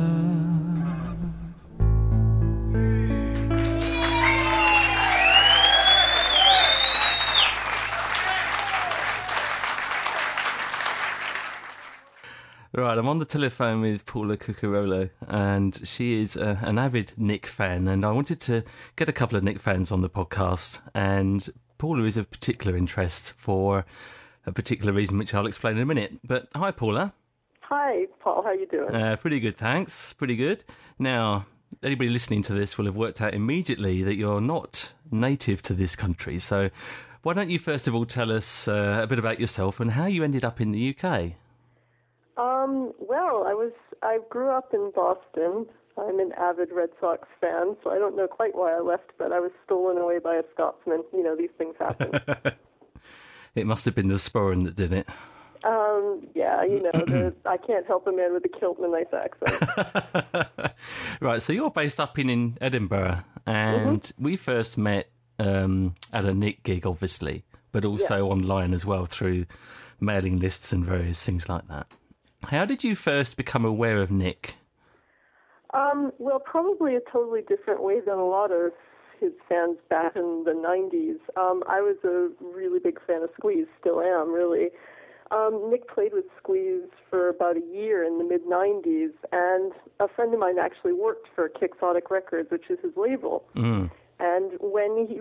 Right, I'm on the telephone with Paula Cucurullo, and she is uh, an avid Nick fan, and I wanted to get a couple of Nick fans on the podcast, and Paula is of particular interest for a particular reason, which I'll explain in a minute. But hi, Paula. Hi, Paul. How you doing? Uh, pretty good, thanks. Pretty good. Now, anybody listening to this will have worked out immediately that you're not native to this country, so why don't you first of all tell us uh, a bit about yourself and how you ended up in the U K? Um, well, I was, I grew up in Boston. I'm an avid Red Sox fan, so I don't know quite why I left, but I was stolen away by a Scotsman. You know, these things happen. It must have been the sporran that did it. Um, yeah, you know, the, I can't help a man with a kilt and a nice accent. Right, so you're based up in, in Edinburgh, and mm-hmm. we first met um, at a Nick gig, obviously, but also yeah. online as well through mailing lists and various things like that. How did you first become aware of Nick? Um, well, probably a totally different way than a lot of his fans back in the nineties. Um, I was a really big fan of Squeeze, still am, really. Um, Nick played with Squeeze for about a year in the mid nineties, and a friend of mine actually worked for Quixotic Records, which is his label. Mm. And when he was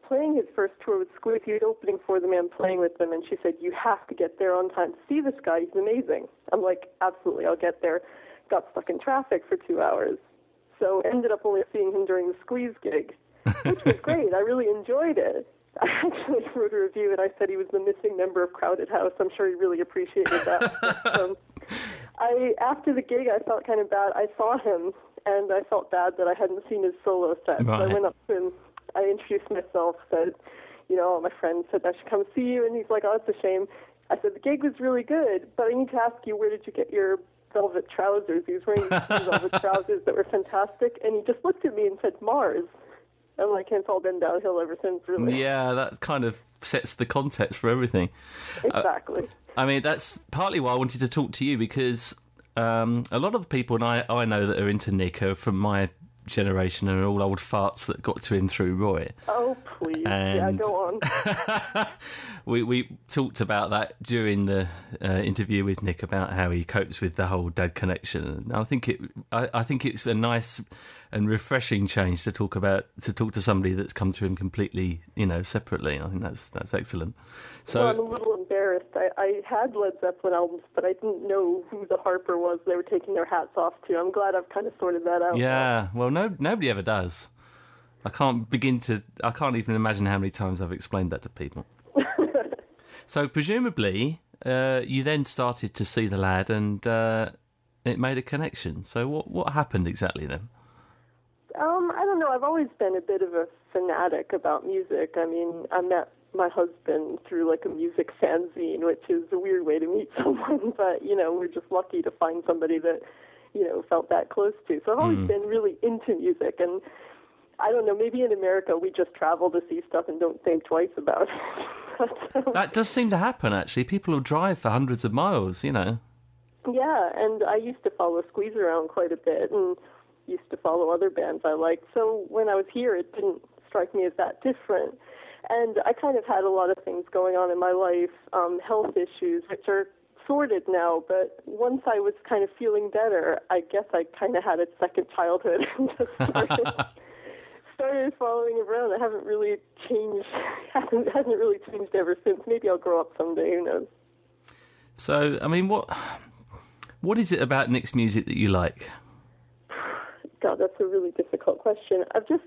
playing his first tour with Squeeze. He was opening for them and playing with them, and she said, you have to get there on time to see this guy. He's amazing. I'm like, absolutely, I'll get there. Got stuck in traffic for two hours. So ended up only seeing him during the Squeeze gig, which was great. I really enjoyed it. I actually wrote a review, and I said he was the missing member of Crowded House. I'm sure he really appreciated that. So I, after the gig, I felt kind of bad. I saw him, and I felt bad that I hadn't seen his solo set. Right. So I went up to him. I introduced myself, said, you know, my friend said I should come see you, and he's like, oh, it's a shame. I said, the gig was really good, but I need to ask you, where did you get your velvet trousers? He was wearing these velvet trousers that were fantastic, and he just looked at me and said, Mars. And like, it's all been downhill ever since, really. Yeah, that kind of sets the context for everything. Exactly. Uh, I mean, that's partly why I wanted to talk to you, because um, a lot of the people and I, I know that are into Nick are from my generation and are all old farts that got to him through Roy. Oh, please. And yeah, go on. we we talked about that during the uh, interview with Nick, about how he copes with the whole dad connection. And I think it I, I think it's a nice and refreshing change to talk about to talk to somebody that's come to him completely, you know, separately. I think that's that's excellent. So well, I'm a little embarrassed. I, I had Led Zeppelin albums, but I didn't know who the Harper was they were taking their hats off to. I'm glad I've kind of sorted that out. Yeah, well, no, nobody ever does. I can't begin to. I can't even imagine how many times I've explained that to people. So presumably, uh, you then started to see the lad, and uh, it made a connection. So what what happened exactly then? Um, I don't know. I've always been a bit of a fanatic about music. I mean, I met my husband through like a music fanzine, which is a weird way to meet someone, but you know, we're just lucky to find somebody that, you know, felt that close to. So I've always mm. been really into music, and I don't know, maybe in America we just travel to see stuff and don't think twice about it. but, that does seem to happen, actually. People will drive for hundreds of miles, you know. Yeah, and I used to follow Squeeze around quite a bit, and used to follow other bands I liked. So when I was here, it didn't strike me as that different. And I kind of had a lot of things going on in my life, um, health issues, which are sorted now. But once I was kind of feeling better, I guess I kind of had a second childhood and just started, started following around. I haven't really changed, hasn't, hasn't really changed ever since. Maybe I'll grow up someday, who knows. So, I mean, what what is it about Nick's music that you like? God, that's a really difficult question. I've just,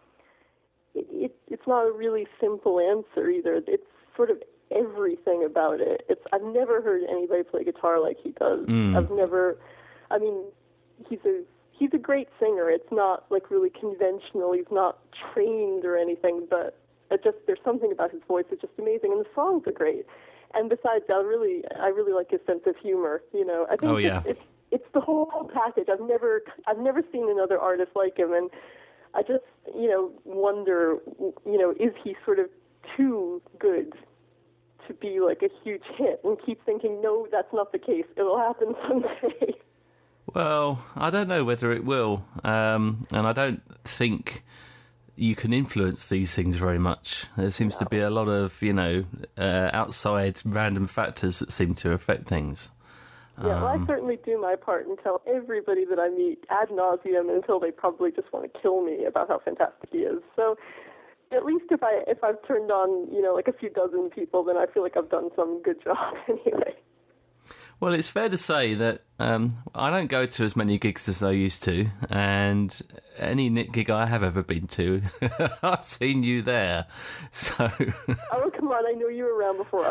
it, it, it's not a really simple answer either. It's sort of everything about it. It's I've never heard anybody play guitar like he does. Mm. I've never, I mean, he's a he's a great singer. It's not like really conventional. He's not trained or anything, but it just there's something about his voice that's just amazing, and the songs are great. And besides, I really I really like his sense of humor. You know, I think oh, yeah. it's, it's it's the whole package. I've never I've never seen another artist like him, and I just, you know, wonder, you know, is he sort of too good to be like a huge hit, and keep thinking, no, that's not the case. It'll happen someday. Well, I don't know whether it will, um, and I don't think you can influence these things very much. There seems no. to be a lot of, you know, uh, outside random factors that seem to affect things. Yeah, well, I certainly do my part and tell everybody that I meet ad nauseum until they probably just want to kill me about how fantastic he is. So at least if, I, if I've turned on, you know, like a few dozen people, then I feel like I've done some good job anyway. Well, it's fair to say that um, I don't go to as many gigs as I used to, and any Nick gig I have ever been to, I've seen you there. So, oh, come on, I knew you were around before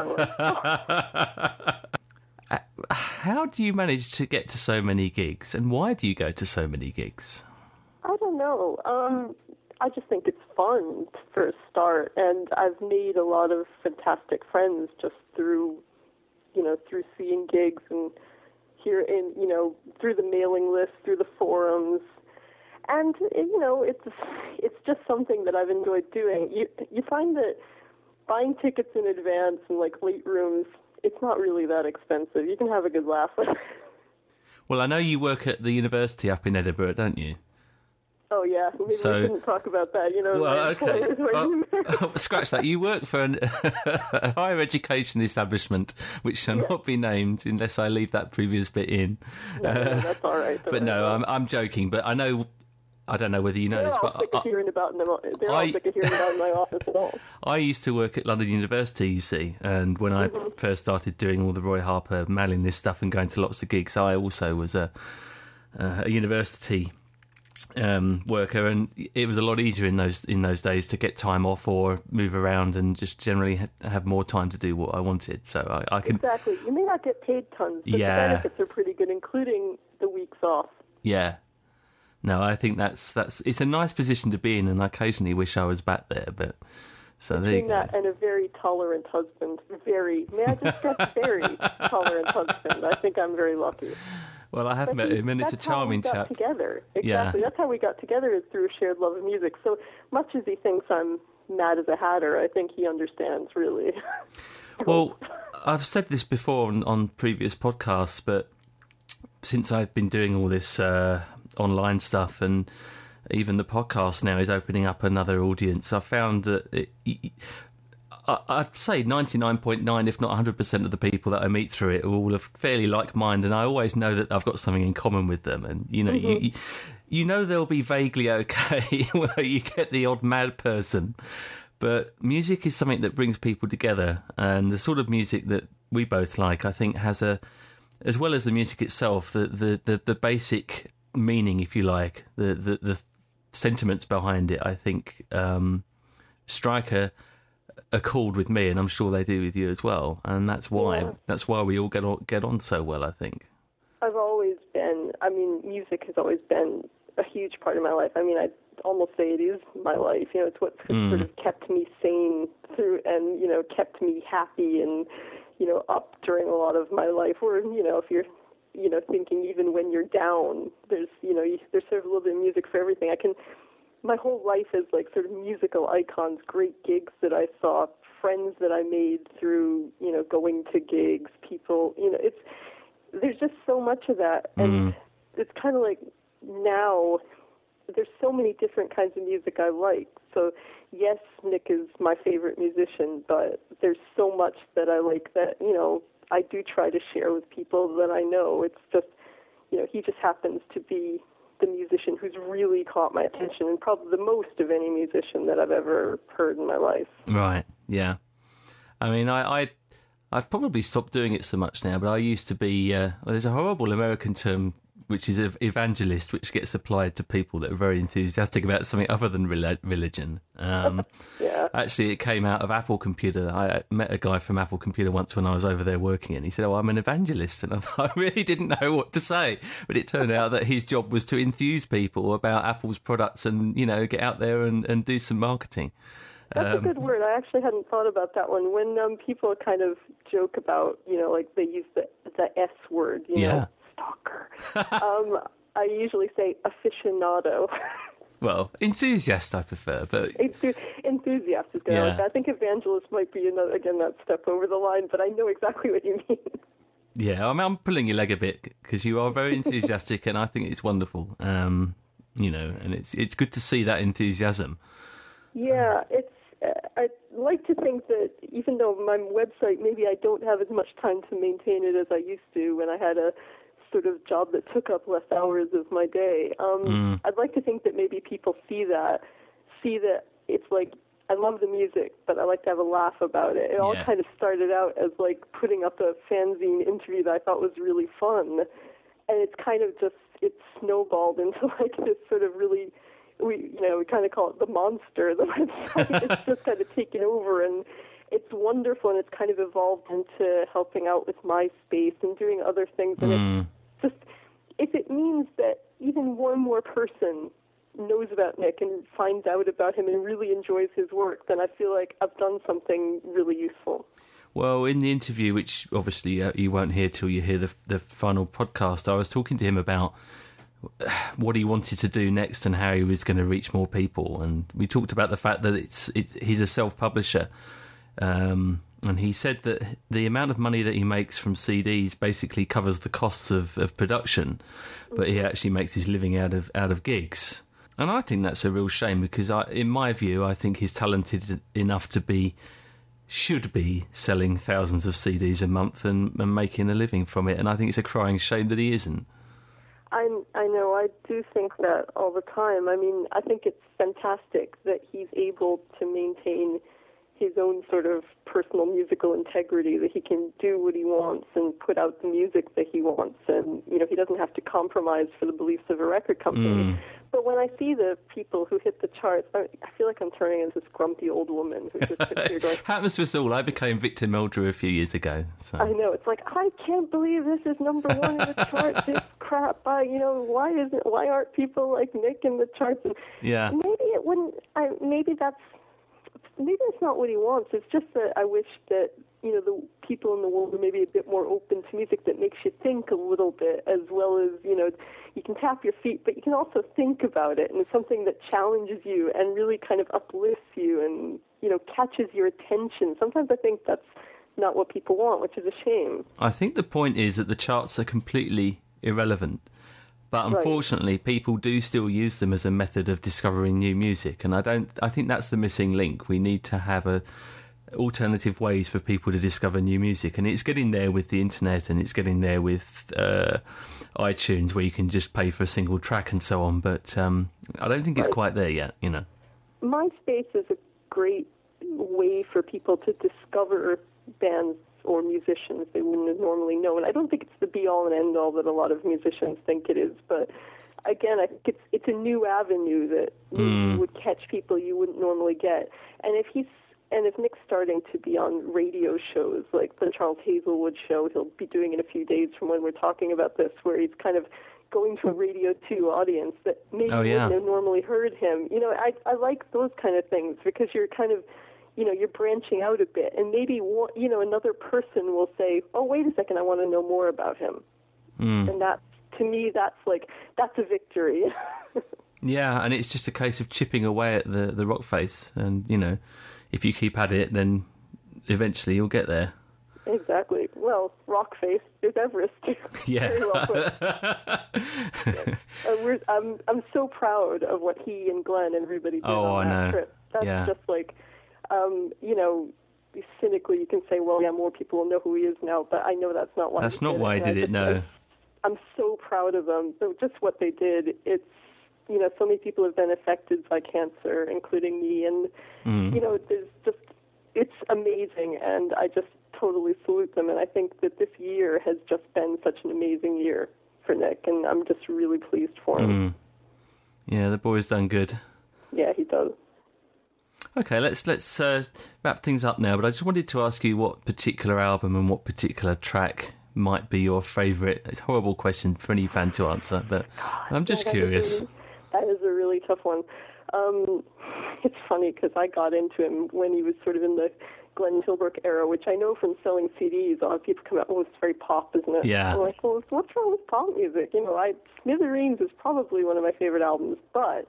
I was. How do you manage to get to so many gigs, and why do you go to so many gigs? I don't know. Um, I just think it's fun for a start, and I've made a lot of fantastic friends just through, you know, through seeing gigs and here in, you know, through the mailing list, through the forums, and you know, it's it's just something that I've enjoyed doing. You you find that buying tickets in advance and like late rooms, it's not really that expensive. You can have a good laugh with it. Well, I know you work at the university up in Edinburgh, don't you? Oh, yeah. Maybe so, we shouldn't talk about that, you know. Well, okay. Well, oh, scratch that. You work for an, a higher education establishment, which shall yeah. not be named unless I leave that previous bit in. No, uh, no, that's all right. But no, I'm, I'm joking. But I know I don't know whether you know they're this, all but sick I, of hearing about in the, they're I, all sick of hearing about in my office at all. I used to work at London University, you see, and when I mm-hmm. first started doing all the Roy Harper mailing list stuff and going to lots of gigs, I also was a, a university um, worker, and it was a lot easier in those in those days to get time off or move around and just generally ha- have more time to do what I wanted. So I, I can exactly. You may not get paid tons, but yeah. the benefits are pretty good, including the weeks off. Yeah. No, I think that's that's it's a nice position to be in, and I occasionally wish I was back there. But so there you Between go. that and a very tolerant husband, very may I just stress, very tolerant husband. I think I'm very lucky. Well, I have But met he- him, and it's a that's how we charming got chap. Together, exactly. Yeah. That's how we got together, is through a shared love of music. So much as he thinks I'm mad as a hatter, I think he understands really. Well, I've said this before on, on previous podcasts, but since I've been doing all this uh, online stuff, and even the podcast now is opening up another audience, I found that it, it, I, I'd say ninety-nine point nine, if not one hundred percent of the people that I meet through it are all of fairly like-minded, and I always know that I've got something in common with them. And, you know, mm-hmm. you, you know they'll be vaguely okay where you get the odd mad person. But music is something that brings people together, and the sort of music that we both like, I think, has a, as well as the music itself, the the, the, the basic meaning, if you like, the, the, the sentiments behind it, I think, um, strike a, a chord with me, and I'm sure they do with you as well. And that's why yeah. that's why we all get on, get on so well, I think. I've always been, I mean, music has always been a huge part of my life. I mean, I almost say it is my life. You know, it's what Mm. sort of kept me sane through, and, you know, kept me happy and, you know, up during a lot of my life. Or, you know, if you're, you know, thinking even when you're down, there's, you know, you, there's sort of a little bit of music for everything. I can, my whole life is like sort of musical icons, great gigs that I saw, friends that I made through, you know, going to gigs, people, you know, it's, there's just so much of that. And Mm. it's kind of like now there's so many different kinds of music I like. So yes, Nick is my favorite musician, but there's so much that I like that, you know, I do try to share with people that I know. It's just, you know, he just happens to be the musician who's really caught my attention, and probably the most of any musician that I've ever heard in my life. Right, yeah. I mean, I, I, I've probably stopped doing it so much now, but I used to be, uh, well, there's a horrible American term, which is ev- evangelist, which gets applied to people that are very enthusiastic about something other than rel- religion. Um, yeah. Actually, it came out of Apple Computer. I met a guy from Apple Computer once when I was over there working, and he said, oh, I'm an evangelist. And I thought, I really didn't know what to say. But it turned out that his job was to enthuse people about Apple's products and, you know, get out there and, and do some marketing. That's Um, a good word. I actually hadn't thought about that one. When um, people kind of joke about, you know, like they use the the S word, you Yeah. know, stalker. um, I usually say aficionado. Well, enthusiast I prefer, but Enthu- Enthusiast is good. I Yeah. like that. I think evangelist might be another, again, that step over the line, but I know exactly what you mean. yeah, I mean, I'm pulling your leg a bit because you are very enthusiastic, and I think it's wonderful. Um, you know, and it's it's good to see that enthusiasm. Yeah, it's. Uh, I like to think that even though my website, maybe I don't have as much time to maintain it as I used to when I had a sort of job that took up less hours of my day. Um, Mm. I'd like to think that maybe people see that, see that it's like, I love the music, but I like to have a laugh about it. It all Yeah. kind of started out as like putting up a fanzine interview that I thought was really fun. And it's kind of just, it's snowballed into like this sort of really, we you know, we kind of call it the monster. The website it's just kind of taken over, and it's wonderful, and it's kind of evolved into helping out with MySpace and doing other things. And Mm. it's just, if it means that even one more person knows about Nick and finds out about him and really enjoys his work, then I feel like I've done something really useful. Well, in the interview, which obviously uh, you won't hear till you hear the the final podcast, I was talking to him about what he wanted to do next and how he was going to reach more people, and we talked about the fact that it's, it's he's a self-publisher, um, and he said that the amount of money that he makes from C Ds basically covers the costs of, of production, but he actually makes his living out of out of gigs. And I think that's a real shame because, I, in my view, I think he's talented enough to be, should be, selling thousands of C Ds a month and, and making a living from it. And I think it's a crying shame that he isn't. I, I know, I do think that all the time. I mean, I think it's fantastic that he's able to maintain his own sort of personal musical integrity, that he can do what he wants and put out the music that he wants, and, you know, he doesn't have to compromise for the beliefs of a record company. Mm. But when I see the people who hit the charts, I, I feel like I'm turning into this grumpy old woman who just sits here going... Happens to us all. I became Victor Meldrew a few years ago. So. I know. It's like, I can't believe this is number one in the charts. This crap. I, you know, why isn't? Why aren't people like Nick in the charts? And yeah. Maybe it wouldn't... I, maybe that's... Maybe it's not what he wants. It's just that I wish that, you know, the people in the world are maybe a bit more open to music that makes you think a little bit, as well as, you know, you can tap your feet, but you can also think about it, and it's something that challenges you and really kind of uplifts you and, you know, catches your attention. Sometimes I think that's not what people want, which is a shame. I think the point is that the charts are completely irrelevant. But unfortunately, right. people do still use them as a method of discovering new music, and I don't. I think that's the missing link. We need to have a alternative ways for people to discover new music, and it's getting there with the internet, and it's getting there with uh, iTunes, where you can just pay for a single track and so on. But um, I don't think it's right. quite there yet. You know, MySpace is a great way for people to discover bands or musicians they wouldn't have normally known. I don't think it's the be-all and end-all that a lot of musicians think it is, but again, I think it's it's a new avenue that mm. would catch people you wouldn't normally get. And if he's and if Nick's starting to be on radio shows like the Charles Hazelwood show, he'll be doing in a few days from when we're talking about this, where he's kind of going to a Radio two audience that maybe oh, yeah. wouldn't have normally heard him. You know, I I like those kind of things because you're kind of you know, you're branching out a bit, and maybe, you know, another person will say, oh, wait a second, I want to know more about him. Mm. And that, to me, that's like, that's a victory. Yeah, and it's just a case of chipping away at the, the rock face, and, you know, if you keep at it, then eventually you'll get there. Exactly. Well, rock face, there's Everest, too. Yeah. Very well put. Yeah. Uh, we're, I'm, I'm so proud of what he and Glenn and everybody did oh, on that I know. trip. That's yeah. just like... Um, you know, cynically, you can say, well, yeah, more people will know who he is now, but I know that's not why That's he not did why it. I did it, no. I'm so proud of them. So just what they did, it's, you know, so many people have been affected by cancer, including me, and, mm. you know, there's just, it's amazing, and I just totally salute them, and I think that this year has just been such an amazing year for Nick, and I'm just really pleased for him. Mm. Yeah, the boy's done good. Yeah, he does. Okay, let's let's uh, wrap things up now, but I just wanted to ask you what particular album and what particular track might be your favourite. It's a horrible question for any fan to answer, but I'm just yeah, that curious. Is really, that is a really tough one. Um, it's funny because I got into him when he was sort of in the Glenn Tilbrook era, which I know from selling C Ds, a lot of people come out, oh, it's very pop, isn't it? Yeah. I'm like, well, what's wrong with pop music? You know, I Smithereens is probably one of my favourite albums, but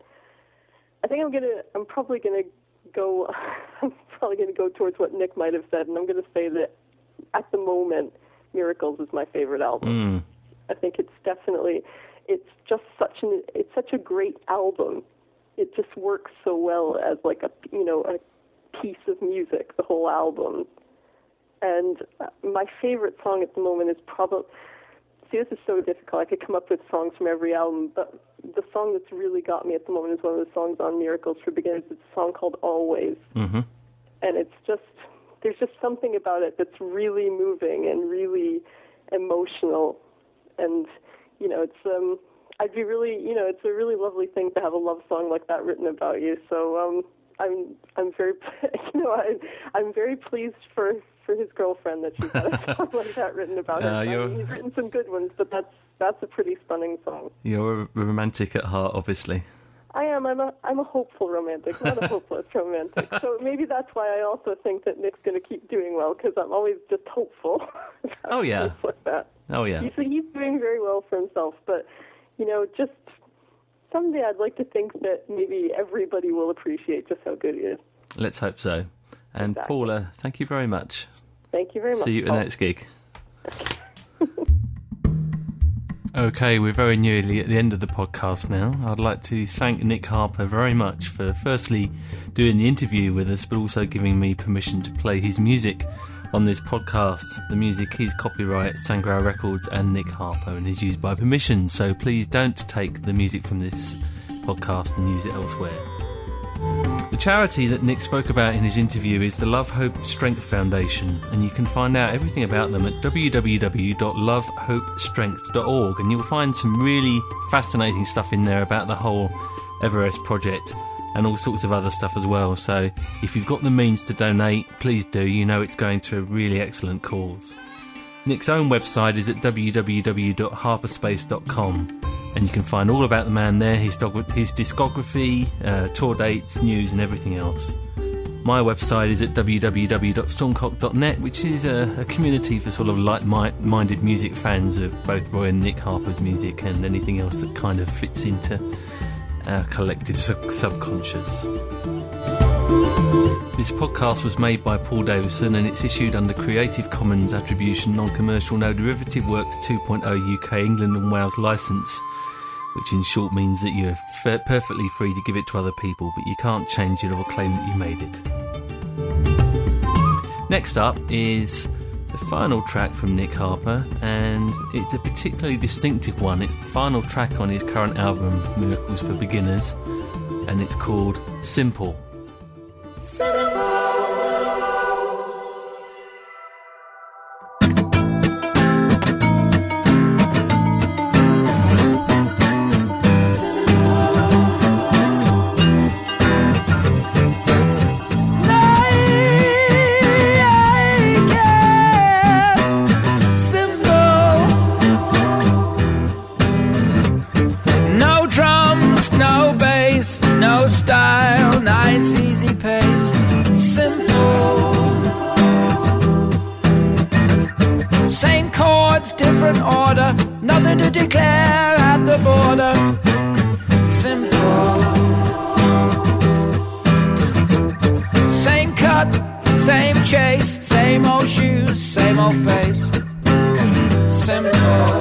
I think I'm gonna, I'm probably gonna go, I'm probably going to go towards what Nick might have said, and I'm going to say that at the moment, Miracles is my favorite album. Mm. I think it's definitely, it's just such an, it's such a great album. It just works so well as like a, you know, a piece of music, the whole album. And my favorite song at the moment is probably, see, this is so difficult. I could come up with songs from every album, but the song that's really got me at the moment is one of the songs on Miracles for Beginners. It's a song called Always. Mm-hmm. And it's just, there's just something about it that's really moving and really emotional. And, you know, it's, um, I'd be really, you know, it's a really lovely thing to have a love song like that written about you. So, um, I'm, I'm very, you know, I, I'm very pleased for, for his girlfriend that she's got a song like that written about uh, him. I mean, he's written some good ones, but that's, That's a pretty stunning song. You're a romantic at heart, obviously. I am. I'm a I'm a hopeful romantic, not a hopeless romantic. So maybe that's why I also think that Nick's going to keep doing well, because I'm always just hopeful. Oh yeah. Like that. Oh yeah. He's, he's doing very well for himself, but you know, just someday I'd like to think that maybe everybody will appreciate just how good he is. Let's hope so. And exactly. Paula, thank you very much. Thank you very much. See you at the next gig. Okay, we're very nearly at the end of the podcast now. I'd like to thank Nick Harper very much for firstly doing the interview with us, but also giving me permission to play his music on this podcast. The music is copyright Sangrar Records and Nick Harper and is used by permission, so please don't take the music from this podcast and use it elsewhere. The charity that Nick spoke about in his interview is the Love Hope Strength Foundation, and you can find out everything about them at w w w dot love hope strength dot org, and you'll find some really fascinating stuff in there about the whole Everest project and all sorts of other stuff as well. So if you've got the means to donate, please do. You know it's going to a really excellent cause. Nick's own website is at w w w dot harperspace dot com, and you can find all about the man there, his, dog- his discography, uh, tour dates, news and everything else. My website is at w w w dot stormcock dot net, which is a, a community for sort of like-minded music fans of both Roy and Nick Harper's music and anything else that kind of fits into our collective sub- subconscious. This podcast was made by Paul Davison and it's issued under Creative Commons Attribution Non-Commercial No Derivative Works two point oh U K England and Wales licence, which in short means that you're f- perfectly free to give it to other people, but you can't change it or claim that you made it. Next up is the final track from Nick Harper, and it's a particularly distinctive one. It's the final track on his current album, Miracles for Beginners, and it's called Simple. Nothing to declare at the border. Simple. Same cut, same chase, same old shoes, same old face. Simple.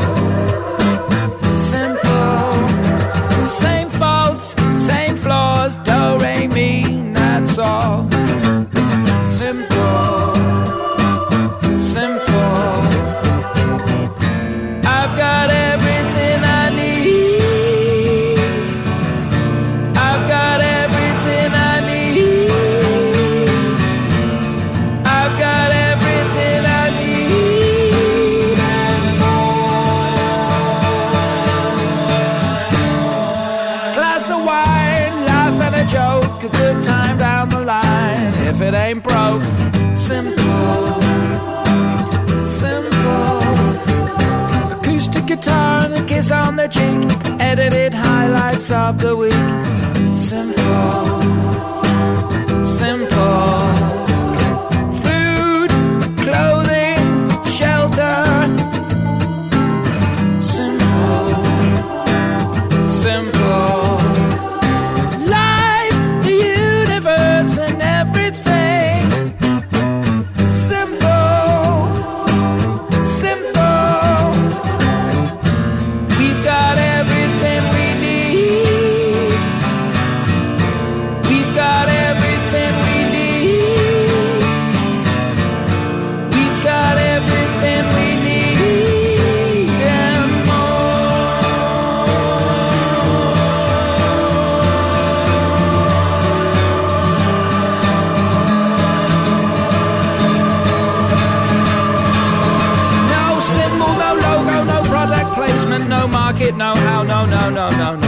Simple. Same faults, same flaws, do, re, mi, that's all. Simple. I've got everything I need. I've got everything I need. I've got everything I need and more. Glass of wine, laugh and a joke, a good time down the line. If it ain't broke, simple. Simple. Guitar and a kiss on the cheek, edited highlights of the week. Simple, simple. Food, clothing, shelter. Simple, simple. Life, the universe and everything. Simple, simple. No how, no, no, no, no,